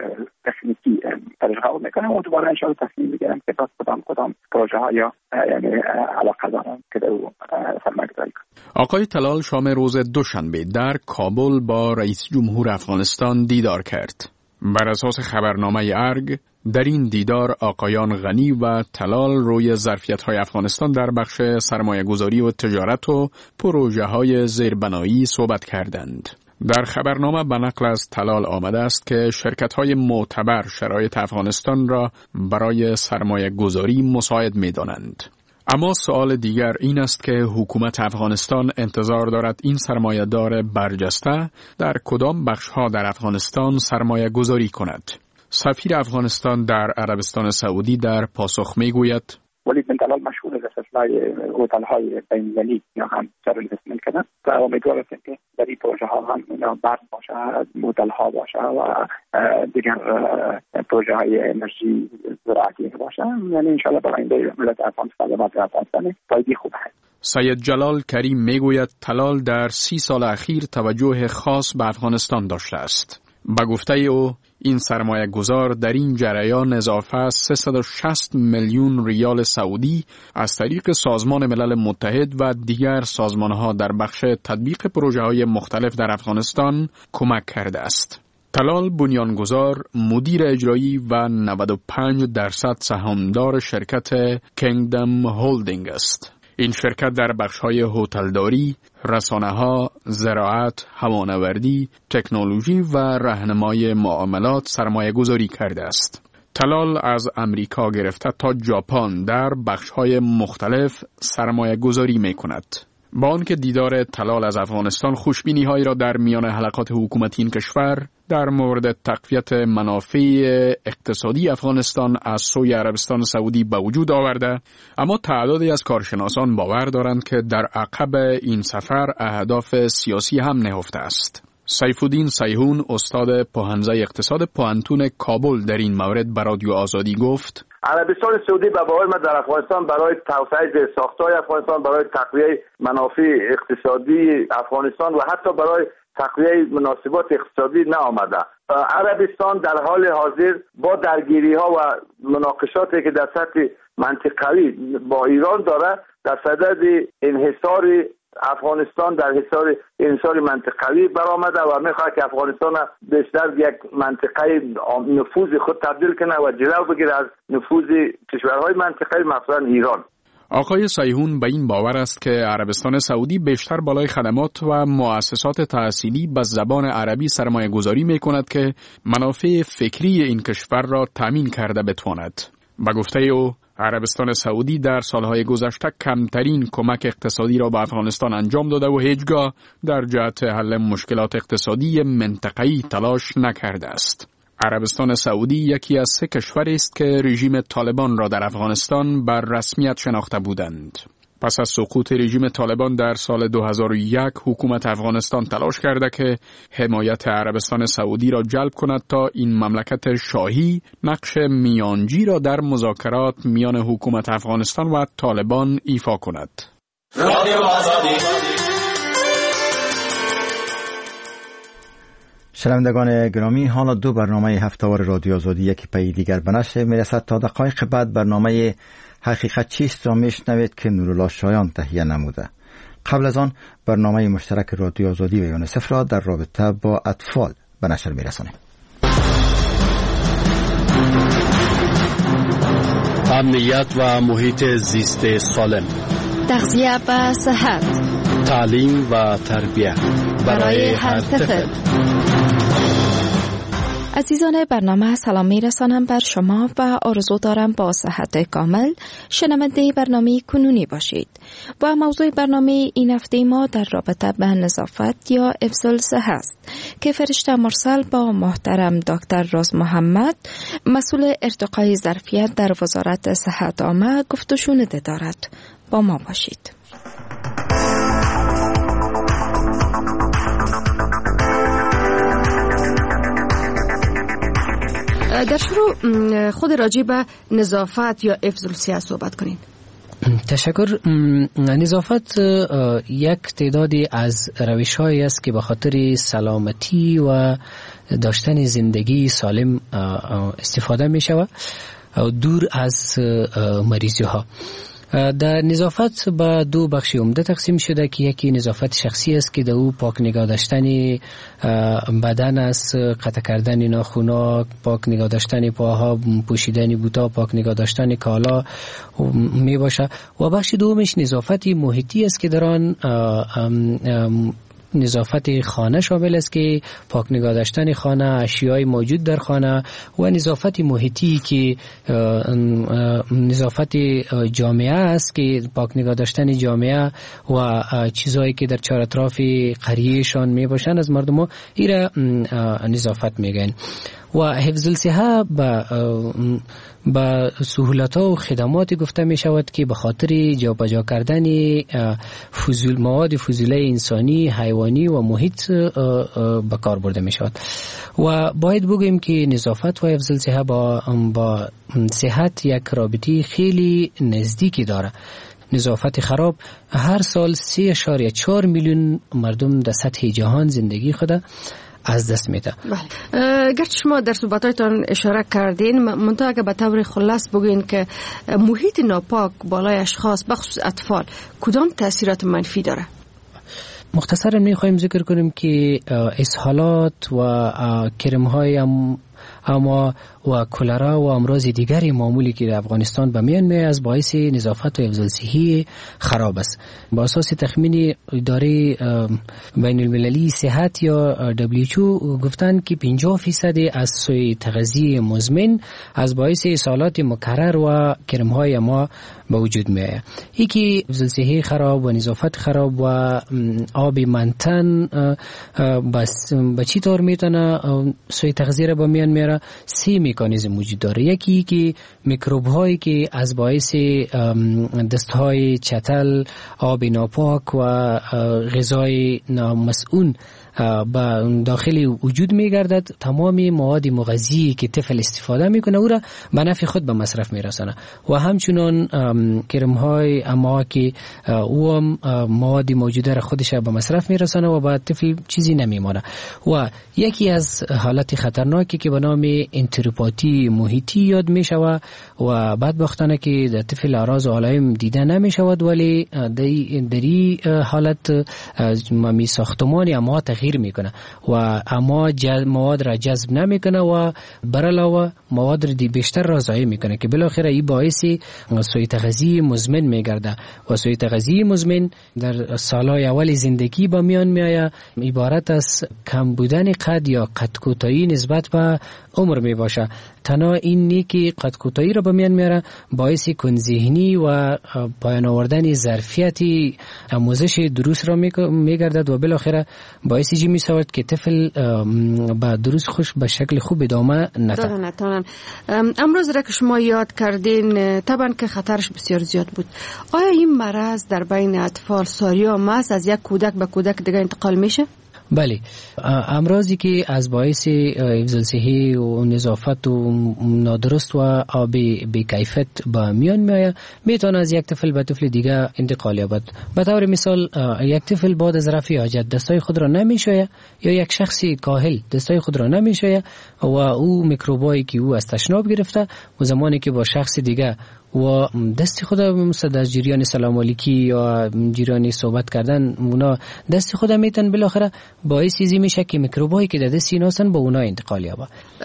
تکنیکی تجربه میکنن و دوباره انشاءالله تصمیم بگیرن که کدام پروژه ها یا یعنی علاقه دارن که در سرمایه گذاری کنن. آقای طلال شام روز دوشنبه در کابل با رئیس جمهور افغانستان دیدار کرد. بر اساس خبرنامه ارگ در این دیدار آقایان غنی و طلال روی ظرفیت‌های افغانستان در بخش سرمایه‌گذاری و تجارت و پروژه‌های زیربنایی صحبت کردند. در خبرنامه به نقل از طلال آمده است که شرکت‌های معتبر شرایط افغانستان را برای سرمایه‌گذاری مساعد می‌دانند. اما سوال دیگر این است که حکومت افغانستان انتظار دارد این سرمایه‌دار برجسته در کدام بخش‌ها در افغانستان سرمایه گذاری کند. سفیر افغانستان در عربستان سعودی در پاسخ می‌گوید: ولید بن طلال مشهور است از سلسله هتل‌های بین‌المللی یا هم سرویسمنت کردن و امیدوار هستیم که در این پروژه ها هم اینا برق باشه، هتل‌ها باشه و دیگر پروژه های انرژی زراعتی باشه. یعنی ان شاءالله برای این ملت افغانستان و افغانستان فایده خوب هست. سید جلال کریم میگوید طلال در 30 سال اخیر توجه خاص به افغانستان داشته است. با گفته او این سرمایه گذار در این جریان اضافه 360 میلیون ریال سعودی از طریق سازمان ملل متحد و دیگر سازمانها در بخش تطبیق پروژه های مختلف در افغانستان کمک کرده است. طلال بنیانگذار، مدیر اجرایی و 95% سهامدار شرکت کینگدم هولدینگ است. این شرکت در بخش‌های هتلداری، رسانه‌ها، زراعت، هوانوردی، تکنولوژی و راهنمای معاملات سرمایه‌گذاری کرده است. طلال از امریکا گرفته تا ژاپن در بخش‌های مختلف سرمایه‌گذاری می‌کند. با آنکه دیدار طلال از افغانستان خوشبینی‌هایی را در میان حلقات حکومتی این کشور در مورد تقویت منافع اقتصادی افغانستان از سوی عربستان سعودی به وجود آورده، اما تعدادی از کارشناسان باور دارند که در عقب این سفر اهداف سیاسی هم نهفته است. سیف الدین سیهون، استاد پوهنځی اقتصاد پوهنتون کابل، در این مورد به رادیو آزادی گفت: عربستان سعودی به باور من در افغانستان برای توسعه زیرساخت‌های افغانستان، برای تقویت منافع اقتصادی افغانستان و حتی برای تقویت مناسبات اقتصادی نآمده. عربستان در حال حاضر با درگیری‌ها و مناقشاتی که در سطح منطقوی با ایران داره، در صدد انحصار افغانستان در انحصار منطقوی برآمده و می‌خواهد که افغانستان بیشتر یک منطقه نفوذ خود تبدیل کنه و جلو بگیره از نفوذ کشورهای منطقه‌ای مثلا ایران. آقای سیهون به این باور است که عربستان سعودی بیشتر بالای خدمات و مؤسسات تحصیلی به زبان عربی سرمایه گذاری می کند که منافع فکری این کشور را تامین کرده بتواند. به گفته او، عربستان سعودی در سالهای گذشته کمترین کمک اقتصادی را به افغانستان انجام داده و هیچگاه در جهت حل مشکلات اقتصادی منطقه‌ای تلاش نکرده است. عربستان سعودی یکی از 3 کشوری است که رژیم طالبان را در افغانستان بر رسمیت شناخته بودند. پس از سقوط رژیم طالبان در سال 2001 حکومت افغانستان تلاش کرده که حمایت عربستان سعودی را جلب کند تا این مملکت شاهی نقش میانجی را در مذاکرات میان حکومت افغانستان و طالبان ایفا کند. رادیو آزادی. شنوندگان گرامی، حالا 2 برنامه هفته‌وار رادیو آزادی یکی پی دیگر به نشر میرسد. تا دقایق بعد برنامه حقیقت چیست را میشنوید که نورالله شایان تهیه نموده. قبل از آن برنامه مشترک رادیو آزادی و یونیسف را در رابطه با اطفال به نشر میرسانیم. امنیت و محیط زیست سالم، تغذیه و صحت، تعلیم و تربیت برای هر طفل. عزیزان برنامه سلام میرسانم بر شما و آرزو دارم با صحت کامل شنونده برنامه کنونی باشید. و موضوع برنامه این هفته ما در رابطه به نظافت یا حفظ الصحه است که فرشته مرسل با محترم دکتر راز محمد، مسئول ارتقای ظرفیت در وزارت صحت عامه، گفت و شنوده دارد. با ما باشید. در شروع خود راجع به نظافت یا حفظ الصحه صحبت کنین. تشکر. نظافت یک تعدادی از روش‌هایی است که به خاطر سلامتی و داشتن زندگی سالم استفاده می شود دور از مریضی‌ها. در نظافت به 2 بخش عمده تقسیم شده که یکی نظافت شخصی است که در او پاک نگاه داشتن بدن است، قطع کردن ناخن‌ها، پاک نگاه داشتن پاها، پوشیدن بوتا، پاک نگاه داشتن کالا می باشه. و بخش دومش نظافت محیطی است که در آن نظافت خانه شامل است که پاک نگاه داشتن خانه، اشیای موجود در خانه، و نظافت محیطی که نظافت جامعه است که پاک نگاه داشتن جامعه و چیزهایی که در چهار اطراف قریهشان می باشند از مردم ها، ایره نظافت میگن. و حفظ الصحه با سهولت‌ها و خدماتی گفته می شود که به خاطر جابجا کردن مواد فضوله انسانی، حیوانی و محیط به کار برده می شود و باید بگوییم که نظافت و حفظ الصحه با صحت یک رابطه خیلی نزدیکی داره. نظافت خراب هر سال 3.4 میلیون مردم در سطح جهان زندگی خود از دست میده. بله. گرچه شما در صحبتایتان اشاره کردین، منتها اگه به طور خلاص بگوین که محیط ناپاک بالای اشخاص بخصوص اطفال کدام تاثیرات منفی داره؟ مختصرا میخوایم ذکر کنیم که اسهالات و کرم‌های اما و کلرا و امراض دیگری معمولی که در افغانستان به میان میآید از باعث نظافت و حفظ الصحه خراب است. با اساس تخمین اداره بین المللی صحت یا WHO گفتند که 50% از سوء تغذیه مزمن از باعث اسهالات مکرر و کرم‌های ما به وجود میآید. یکی حفظ الصحه خراب و نظافت خراب و آب منتن به چی طور میتونه سوء تغذیه را به میان میاره؟ 3 مکانیزم وجود داره. یکی که میکروب هایی که از باعث دستهای چتل، آب ناپاک و غذای نامسئول با داخل وجود میگردد، تمام مواد مغذی که طفل استفاده میکنه او را به نفع خود به مصرف میرسانه و همچنان کرم های اما که او هم مواد موجوده را خودش به مصرف میرسانه و با طفل چیزی نمیمانه. و یکی از حالت خطرناکی که به نام انتروپاتی محیطی یاد میشود و بدبختانه که در طفل اعراض و علائم دیده نمیشود، ولی در این حالت ساختمان اما تغییر میکنه و اما مواد را جذب نمیکنه و بر علاوه مواد را بیشتر را ضایع میکنه که بالاخره این باعث سوء تغذیه مزمن میگرده و سوء تغذیه مزمن در سالهای اول زندگی با میان میآید عبارت از کم بودن قد یا قد کوتاهی نسبت به عمر می باشه. تنها این نی که قد کوتاهی را به میان میاره باعث کندذهنی و پایان آوردن ظرفیت آموزش درست را میگردد و بالاخره باعث چی میشود که طفل با درست خوش به شکل خوب ادامه نتونه. امروز را که شما یاد کردین طبعا که خطرش بسیار زیاد بود، آیا این مرض در بین اطفال ساریام است، از یک کودک به کودک دیگه انتقال میشه؟ بله، امراضی که از باعث حفظ الصحه و نظافت و نادرست و آب بی‌کیفیت با میان میآید میتونه از یک طفل به طفل دیگه انتقال یابد. به طور مثال یک طفل بعد از رفع حاجت دستای خود را نمیشوید یا یک شخصی کاهل دستای خود را نمیشوید و او میکروبایی که او از تشناب گرفته و زمانی که با شخص دیگه و دستی خود مثل از جریان سلام علیکی یا جریان صحبت کردن اونا دستی خود میتن بالاخره باعث چیزی میشه که میکروبایی که در دست اینا هستن با اونا انتقال یابه.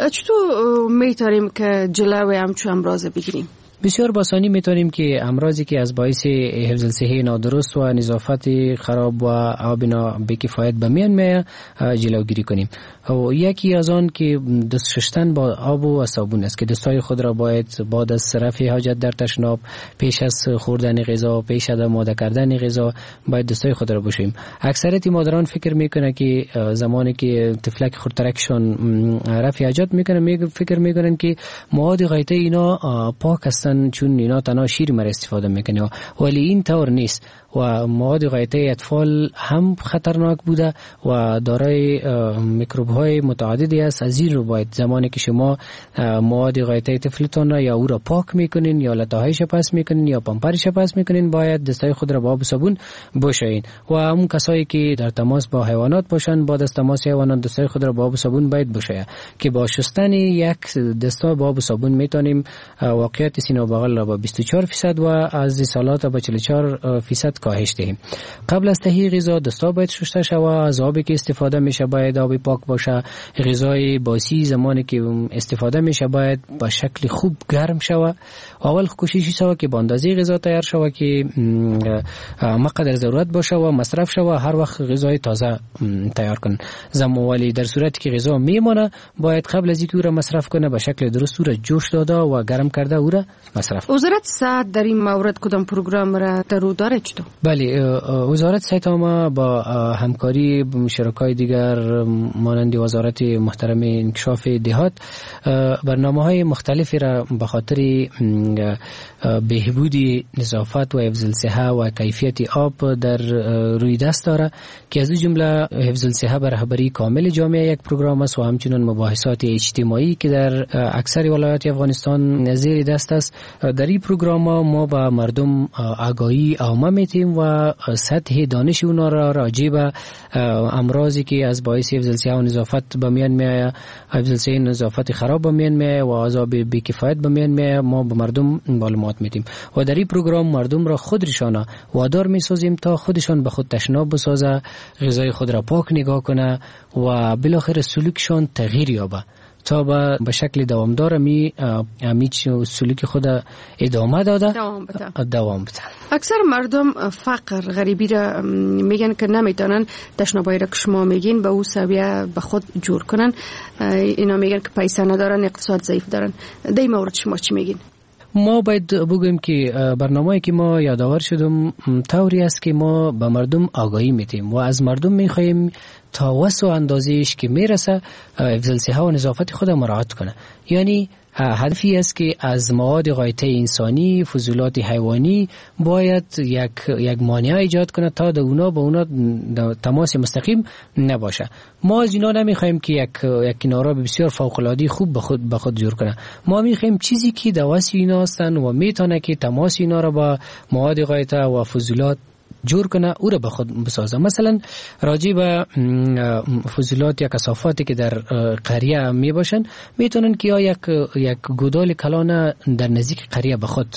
چطور میتونیم که جلوی همچون امراض بگیریم؟ بسیار باسانی میتونیم که امراضی که از باعث حفظ الصحه نادرست و نظافت خراب و آب بی‌کفایت به میان میآید جلوگیری کنیم. و یکی از آن که دست شستن با آب و صابون است که دستای خود را باید بعد از رفع حاجت در تشناب، پیش از خوردن غذا، پیش از آماده کردن غذا باید دستای خود را بشوییم. اکثریت مادران فکر میکنه که زمانی که طفلک خردترکشان رفع حاجت میکنه فکر میکنن که مواد غایطه اینا پاک هستن چون اینا تنها شیر مر استفاده میکنه، ولی این طور نیست و مواد غایطه اطفال هم خطرناک بوده و دارای میکروب های متعددی است. از این رو باید زمانی که شما مواد غایطه طفلتون را یا او را پاک میکنین یا لطهایش پس میکنین یا پمپرش پس میکنین باید دستای خود را با آب و صابون بشویین و اون کسایی که در تماس با حیوانات باشن بعد از تماس حیوانات دستای خود را با آب و صابون باید بشویه که با شستن یک دستا با آب و صابون میتونیم واقعیت سینه و بغل را با 24% و از سالات با 44% کاهش دهیم. قبل از تهیه غذا دستا باید شسته شود، از آبی که استفاده میشه باید آب پاک باشه. غذای باسی زمانی که استفاده میشه باید با شکل خوب گرم شود. اول کوشش شود که با اندازه غذا تیار شود که مقدار ضرورت باشه و مصرف شود. هر وقت غذای تازه تیار کن. ولی در صورتی که غذا میمونه باید قبل از اینکه او را مصرف کنه به شکل درست او را جوش داده و گرم کرده او را مصرف. وزارت صحت در این مورد کدام پروگرام را در رو داره چطور؟ بله، وزارت صحت ما با همکاری شرکای دیگر مانند وزارت محترم انکشاف دهات برنامه‌های مختلفی را به خاطر بهبود نظافت و حفظ الصحه و کیفیت آب در روی دست داره که از جمله حفظ الصحه به رهبری کامل جامعه یک پروگرام است و همچنین مباحثات اجتماعی که در اکثر ولایات افغانستان زیر دست است. در این پروگرام ما با مردم آگاهی عامه میتیم و سطح دانش اونا را راجع به امراضی که از باعث حفظ الصحه و نظافت به میان میآید، حفظ الصحه و نظافت خراب به میان میآید و عذاب بی‌کفایت به میان میآید، ما به مردم معلومات میدیم و در این پروگرام مردم را خودشان وادار میسازیم تا خودشان به خود تشناب بسازه، غذای خود را پاک نگاه کنه و بالاخره سلوکشان تغییر یابه تا به شکل دوامدار سلوک خود ادامه داده دوام بده. اکثر مردم فقر غریبی را میگن که نمیتونن تشنابایی را که شما میگین به او سویه به خود جور کنن. اینا میگن که پیسه ندارن، اقتصاد ضعیف دارن. در این مورد شما چی میگین؟ ما باید بگویم که برنامه‌ای که ما یادآور شدیم طوری است که ما به مردم آگاهی میدیم و از مردم میخواهیم تا وسع و اندازه‌اش که میرسه حفظ الصحه و نظافت خود مراعات کنه. یعنی هدفی است که از مواد غایطه انسانی، فضولات حیوانی باید یک مانع ایجاد کنه تا با اونا تماس مستقیم نباشه. ما از اینا نمیخوایم که یک کنارا بسیار فوق‌العاده خوب به خود جور کنه. ما میخوایم چیزی که دواسی اینا هستن و میتونه که تماس اینا را با مواد غایطه و فضولات جور کنه او را به خود بسازه. مثلا راجع به فضولات یا کثافاتی که در قریه می باشن میتونن که یا یک گودال کلانه در نزدیک قریه به خود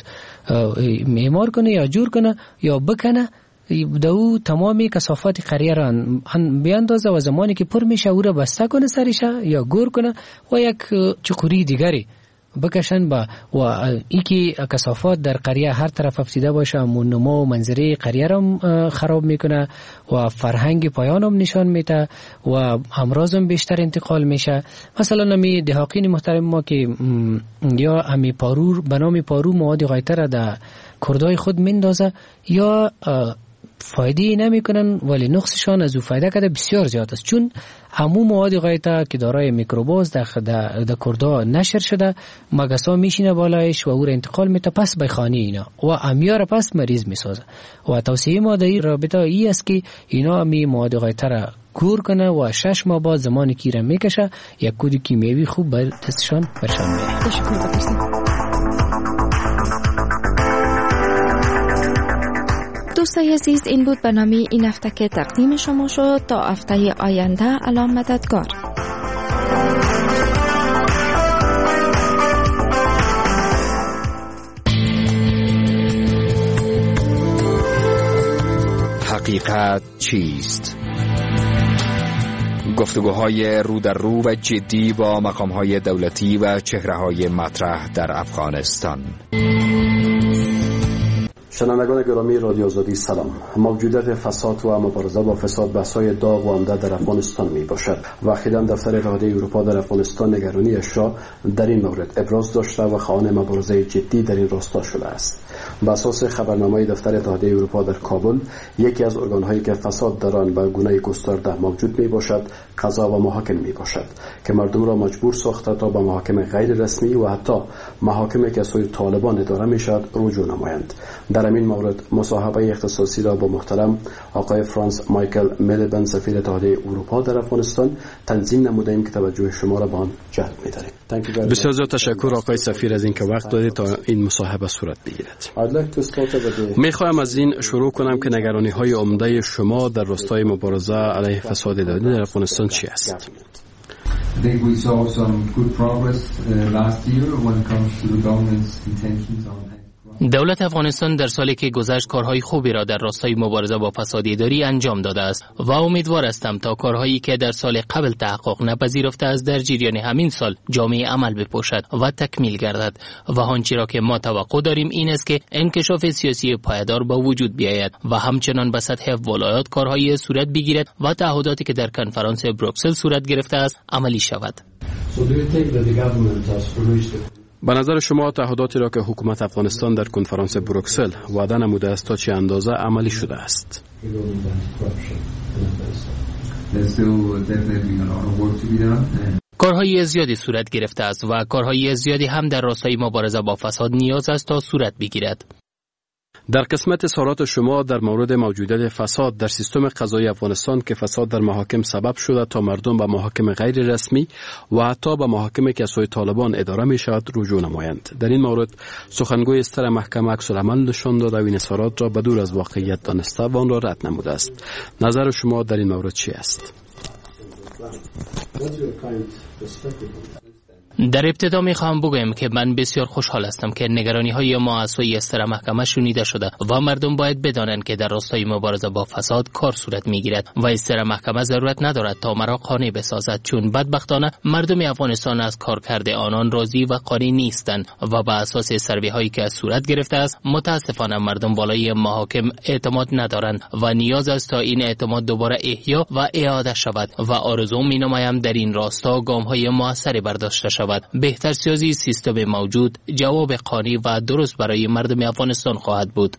معمار کنه یا جور کنه یا بکنه، دو تمامی کثافات قریه را بیاندازه و زمانی که پر میشه او را بسته کنه سرشه یا گور کنه و یک چقوری دیگری بکشن و ای که کثافات در قریه هر طرف افسیده باشه نما و منظره قریه را خراب میکنه و فرهنگ پایان هم نشان میده و امراض هم بیشتر انتقال میشه. مثلا همی دهاقین محترم ما که یا همی به نام پارو مواد غایطه را در کردای خود میندازه یا فایده نمی کنن ولی نقصشان از او فایده کده بسیار زیاد است، چون همو مواد غایطه که دارای میکروباز در کردا نشر شده مگسا میشینه بالایش و او را انتقال میده پس به خانه اینا و امیار پس مریض میسازه. و توصیه ما در این رابطه ای است که اینا می مواد غایطه را گور کنه و 6 ماه بعد زمانی که را میکشه یک کود کیمیایی خوب بر دستشان برشان میده. دوستای عزیز، این بود برنامه این هفته که تقدیم شما شد. تا هفته آینده الله مددگار. حقیقت چیست؟ گفتگوهای رو در رو و جدی با مقامهای دولتی و چهره‌های مطرح در افغانستان. شنوندگان گرامی رادیو آزادی سلام. موجودیت فساد و مبارزه با فساد بحث‌های داغ و عمده در افغانستان می باشد و اخیراً دفتر اتحادیه اروپا در افغانستان نگرانیش را در این مورد ابراز داشته و خواهان مبارزه جدی در این راستا شده است. بر اساس خبرنامه دفتر اتحادیه اروپا در کابل، یکی از ارگان‌هایی که فساد در آن به گونه گسترده موجود می باشد قضا و محاکم می باشد که مردم را مجبور ساخته تا به محاکم غیر رسمی و حتی محاکمی که سوی طالبان اداره می شود رجوع نمایند. در همین مورد مصاحبه اختصاصی را با محترم آقای فرانس مایکل میلیبند سفیر اتحادیه اروپا در افغانستان تنظیم نمودیم که توجه شما را به آن جلب می‌داریم. بسیار زیاد تشکر آقای سفیر از اینکه وقت دادید تا این مصاحبه صورت بگیرد. می‌خواهم از این شروع کنم که نگرانی‌های عمده شما در راستای مبارزه علیه فساد اداری در افغانستان چی است؟ I think we saw some good progress last year when it comes to the government's intentions on دولت افغانستان در سالی که گذشت کارهای خوبی را در راستای مبارزه با فساد اداری انجام داده است و امیدوار هستم تا کارهایی که در سال قبل تحقق نپذیرفته است در جریان همین سال جامعه عمل بپوشد و تکمیل گردد و آنچه را که ما توقع داریم این است که انکشاف سیاسی پایدار با وجود بیاید و همچنان به سطح ولایات کارهایی صورت بگیرد و تعهداتی که در کنفرانس بروکسل صورت گرفته است عملی شود. به نظر شما تعهداتی را که حکومت افغانستان در کنفرانس بروکسل وعده نموده است تا چه اندازه عملی شده است؟ کارهای زیادی صورت گرفته است و کارهای زیادی هم در راستای مبارزه با فساد نیاز است تا صورت بگیرد. در قسمت اظهارات شما در مورد موجودیت فساد در سیستم قضایی افغانستان که فساد در محاکم سبب شده تا مردم به محاکم غیر رسمی و حتی به محاکم که از سوی طالبان اداره می شود رجوع نمایند. در این مورد سخنگوی ستر محکمه عکس العمل نشان داده و این اظهارات را بدور از واقعیت دانسته و آن را رد نموده است. نظر شما در این مورد چی است؟ در ابتدا میخواهم بگویم که من بسیار خوشحال هستم که نگرانی های ما از سوی ستر محکمه شنیده شده و مردم باید بدانند که در راستای مبارزه با فساد کار صورت میگیرد و ستر محکمه ضرورت ندارد تا مرا قانع بسازد، چون بدبختانه مردم افغانستان از کارکرد آنان راضی و قانع نیستند و به اساس سروی هایی که صورت گرفته است متاسفانه مردم بالای محاکم اعتماد ندارند و نیاز است تا این اعتماد دوباره احیا و اعاده شود و آرزو مینمایم در این راستا گام های موثری برداشته شود. بهتر سازی سیستم موجود جواب قانع و درست برای مردم افغانستان خواهد بود.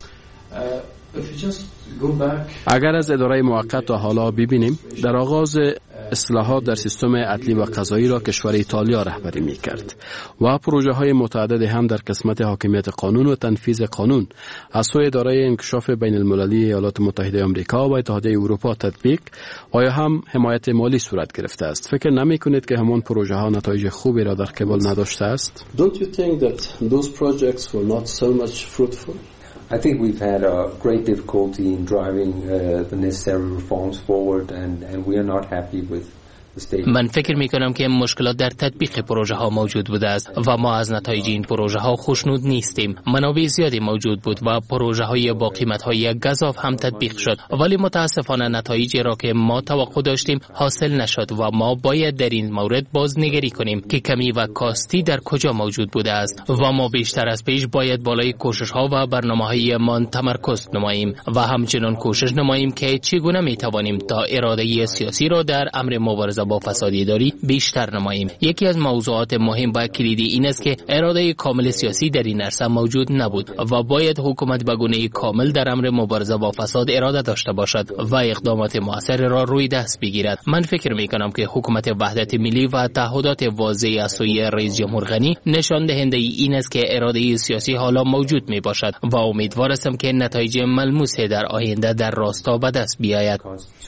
اگر از اداره موقت تا حالا ببینیم، در آغاز اصلاحات در سیستم عدلی و قضایی را کشور ایتالیا رهبری می کرد و پروژه های متعددی هم در قسمت حاکمیت قانون و تنفیذ قانون از سوی اداره انکشاف بین المللی ایالات متحده آمریکا و اتحادیه اروپا تطبیق و یا هم حمایت مالی صورت گرفته است. فکر نمی کنید که همان پروژه ها نتایج خوبی را در قبال نداشته است؟ Don't you think that those projects were not so much fruitful? I think we've had a great difficulty in driving the necessary reforms forward and we are not happy with من فکر می کنم که مشکلات در تطبیق پروژه ها موجود بوده است و ما از نتایج این پروژه ها خوشنود نیستیم. منابع زیادی موجود بود و پروژه های با قیمت های گزاف هم تطبیق شد، ولی متاسفانه نتایجی را که ما توقع داشتیم حاصل نشد و ما باید در این مورد بازنگری کنیم که کمی و کاستی در کجا موجود بوده است و ما بیشتر از پیش باید بالای کوشش ها و برنامه‌های من تمرکز نماییم و همچنان کوشش نماییم که چگونه می توانیم تا اراده سیاسی را در امر مبارزه با فساد اداری بیشتر نماییم. یکی از موضوعات مهم و کلیدی این است که اراده کامل سیاسی در این عرصه موجود نبود و باید حکومت به گونه کامل در امر مبارزه با فساد اراده داشته باشد و اقدامات موثر را روی دست بگیرد. من فکر می کنم که حکومت وحدت ملی و تعهدات واضح از سوی رئیس جمهور غنی نشان دهنده این است که اراده سیاسی حالا موجود می باشد و امیدوار هستم که نتایج ملموس در آینده در راستا به دست بیاید.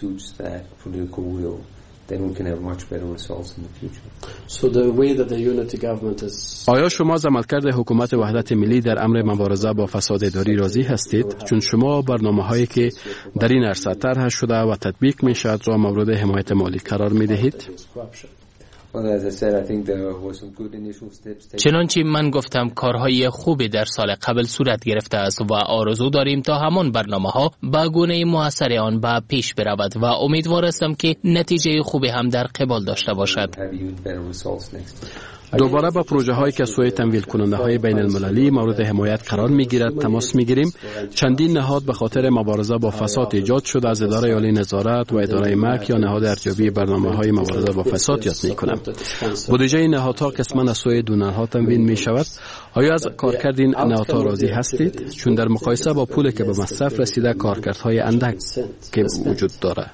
آیا شما از عملکرد حکومت وحدت ملی در امر مبارزه با فساد اداری راضی هستید؟ چون شما برنامه‌هایی که در این عرصه طرح شده و تطبیق می شود را مورد حمایت مالی قرار می دهید؟ چنانچه من گفتم کارهای خوبی در سال قبل صورت گرفته است و آرزو داریم تا همان برنامه‌ها با گونه موثر آن به پیش برود و امیدوار هستم که نتیجه خوبی هم در قبال داشته باشد. دوباره با پروژه هایی که سوی تمویل کننده های بین المللی مورد حمایت قرار می گیرد تماس می گیریم. چندین نهاد به خاطر مبارزه با فساد ایجاد شده از اداره عالی نظارت و اداره مک یا نهاد ارزیابی برنامه های مبارزه با فساد یاد می کنم. بودجه این نهادها قسما از سوی دو نهاد تمویل می شود. آیا از کارکرد این نهادها راضی هستید؟ چون در مقایسه با پولی که به مصرف رسیده کارکردهای اندک که وجود دارد.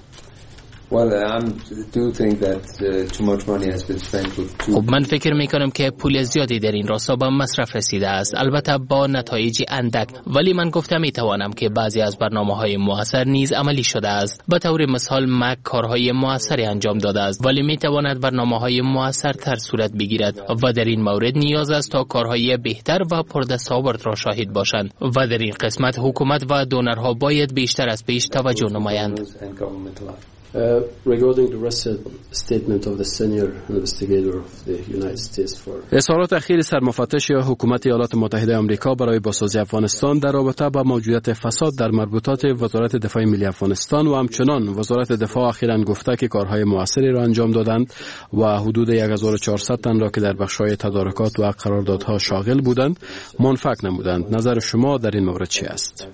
خب من فکر می کنم که پول زیادی در این راستا به مصرف رسیده است، البته با نتایج اندک، ولی من گفتم می توانم که بعضی از برنامه‌های موثر نیز عملی شده است. به طور مثال مک کارهای موثری انجام داده است، ولی می تواند برنامه‌های موثرتر صورت بگیرد و در این مورد نیاز است تا کارهای بهتر و پردستاورد را شاهد باشند و در این قسمت حکومت و دونرها باید بیشتر از پیش توجه نمایند. Regarding the recent statement of the senior investigator of the United States for اظهارات اخیر سرمفتش حکومت ایالات متحده آمریکا برای بازسازی افغانستان در رابطه با موجودیت فساد در مربوطات وزارت دفاع ملی افغانستان و همچنان وزارت دفاع اخیراً گفته که کارهای موثری را انجام دادند و حدود 1400 تن را که در بخش‌های تدارکات و قراردادها شاغل بودند منفک نمودند. نظر شما در این مورد چی است؟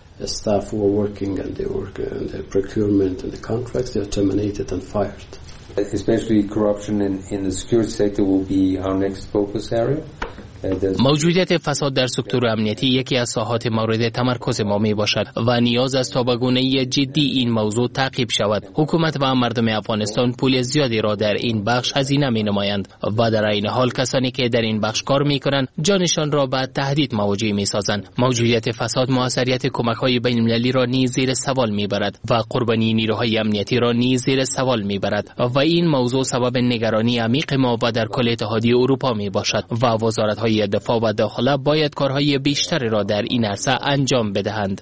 Staff who were working and they were the procurement and the contracts they were terminated and fired. Especially corruption in the security sector will be our next focus area. موجودیت فساد در سکتور امنیتی یکی از ساحات مورد تمرکز ما می باشد و نیاز است تا به گونه‌ای جدی این موضوع تعقیب شود. حکومت و مردم افغانستان پول زیادی را در این بخش هزینه می نمایند و در این حال کسانی که در این بخش کار می کنند جانشان را به تهدید مواجه می سازند. موجودیت فساد موثریت کمک‌های بین‌المللی را نیز زیر سوال می برد و قربانی نیروهای امنیتی را نیز زیر سوال می برد و این موضوع سبب نگرانی عمیق ما و در کل اتحادیه اروپا می باشد و وزارت‌های دفاع و داخله باید کارهای بیشتری را در این عرصه انجام بدهند.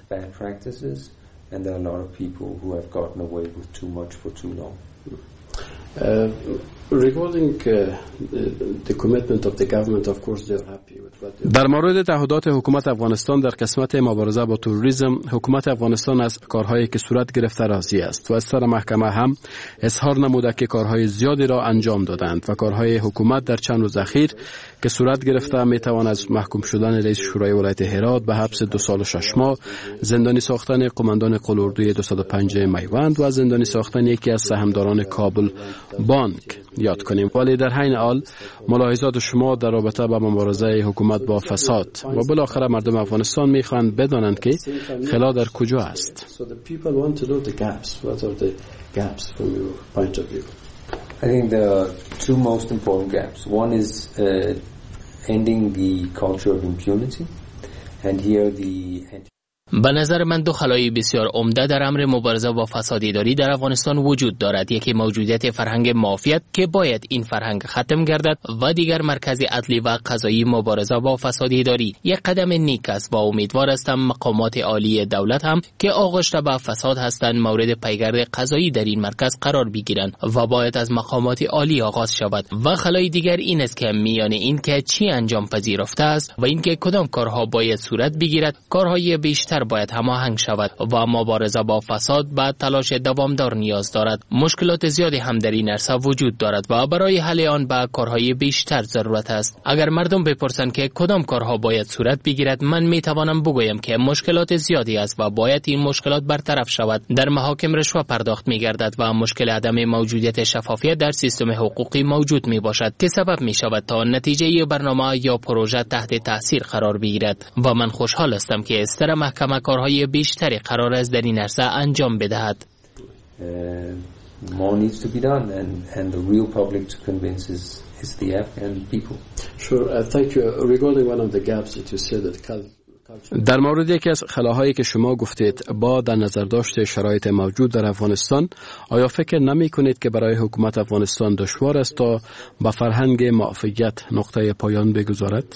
در مورد تعهدات حکومت افغانستان در قسمت مبارزه با تروریسم، حکومت افغانستان از کارهایی که صورت گرفته راضی است و از سر محکمه هم اظهار نموده که کارهای زیادی را انجام دادند و کارهای حکومت در چند روز اخیر که صورت گرفته می توان از محکوم شدن رئیس شورای ولایت هرات به حبس 2 سال و 6 ماه، زندانی ساختن قماندان قلاردوی 205 میوند و زندانی ساختن یکی از سهامداران کابل بانک یاد کنیم. ولی در حین حال ملاحظات شما در رابطه با مبارزه حکومت با فساد و بالاخره مردم افغانستان میخواهند بدانند که خلا در کجا است. I think the two most important gaps. One is ending the culture of impunity, and here the به نظر من 2 خلای بسیار عمده در امر مبارزه با فساد اداری در افغانستان وجود دارد. یکی موجودیت فرهنگ مافیات که باید این فرهنگ ختم گردد و دیگر مرکز عدلی و قضایی مبارزه با فساد اداری. یک قدم نیک است و امیدوار هستم مقامات عالی دولت هم که آغشته به فساد هستند مورد پیگرد قضایی در این مرکز قرار بگیرند و باید از مقامات عالی آغاز شود. و خلای دیگر این است که میان این که چی انجام پذیرفته است و اینکه کدام کارها باید صورت بگیرد، کارهای بیشتر باید هماهنگ شود و مبارزه با فساد به تلاش دوامدار نیاز دارد. مشکلات زیادی هم در این عرصه وجود دارد و برای حل آن به کارهای بیشتر ضرورت است. اگر مردم بپرسند که کدام کارها باید صورت بگیرد، من میتوانم بگویم که مشکلات زیادی است و باید این مشکلات برطرف شود. در محاکم رشوه پرداخت میگردد و مشکل عدم موجودیت شفافیت در سیستم حقوقی موجود می باشد که سبب می شود تا نتیجه برنامه یا پروژه تحت تاثیر قرار بگیرد و من خوشحال هستم که استر محکمه کارهای بیشتری قرار است در این عرصه انجام بدهد. More needs to be done and the real public to convince is the Afghan people. Sure, thank you. Regarding one of the gaps that you said that در مورد یکی از خلاهایی که شما گفتید با در نظر داشت شرایط موجود در افغانستان، آیا فکر نمی کنید که برای حکومت افغانستان دشوار است تا با فرهنگ معافیت نقطه پایان بگذارد؟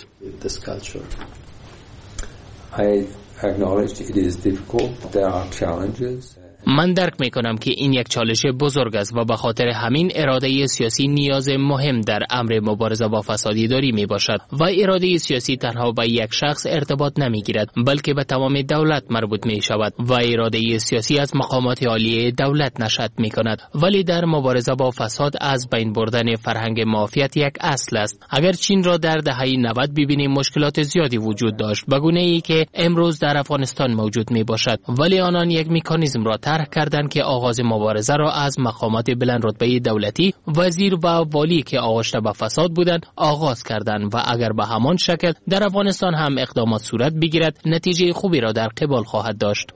I acknowledge it is difficult. There are challenges. من درک می کنم که این یک چالش بزرگ است و به خاطر همین اراده سیاسی نیاز مهم در امر مبارزه با فساد اداری می باشد و اراده سیاسی تنها به یک شخص ارتباط نمی گیرد بلکه به تمام دولت مربوط می شود و اراده سیاسی از مقامات عالی دولت نشأت می کند. ولی در مبارزه با فساد از بین بردن فرهنگ معافیت یک اصل است. اگر چین را در دهه 90 ببینیم مشکلات زیادی وجود داشت به گونه‌ای که امروز در افغانستان موجود می باشد، ولی آنان یک مکانیزم را طرح کردند که آغاز مبارزه را از مقامات بلند رتبه دولتی، وزیر و والی که آغشته به فساد بودند آغاز کردند و اگر به همان شکل در افغانستان هم اقدامات صورت بگیرد نتیجه خوبی را در قبال خواهد داشت.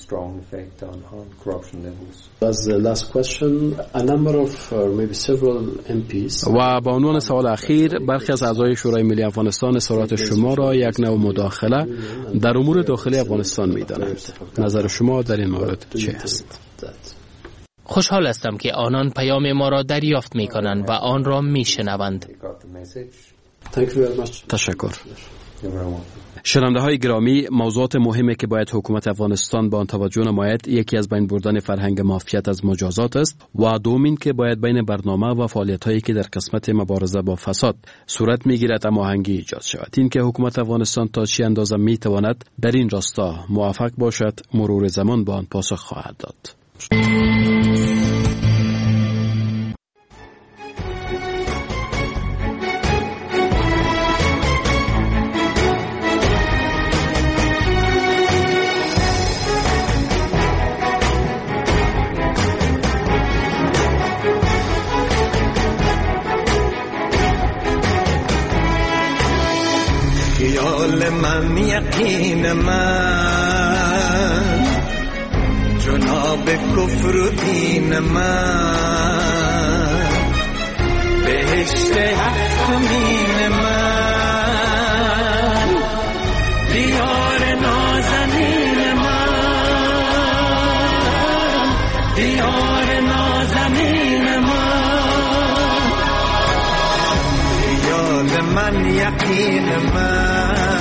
و با عنوان سوال اخیر، برخی از اعضای شورای ملی افغانستان اظهارات شما را یک نوع مداخله در امور داخلی افغانستان می‌دانند. نظر شما در این مورد چه است؟ خوشحال هستم که آنان پیام ما را دریافت می‌کنند و آن را می‌شنوند. تشکر. شنونده های گرامی، موضوعات مهمی که باید حکومت افغانستان به آن توجه نماید یکی از بین بردن فرهنگ مافیات از مجازات است و دومین که باید بین برنامه و فعالیت هایی که در قسمت مبارزه با فساد صورت میگیرد هماهنگی ایجاد شود. این که حکومت افغانستان تا چه اندازه میتواند در این راستا موفق باشد مرور زمان به آن پاسخ خواهد داد. یقین من، جناب کفر و دین من، بهشت هفتمین من، دیار نازنین من، دیار نازنین من، خیال من یقین من،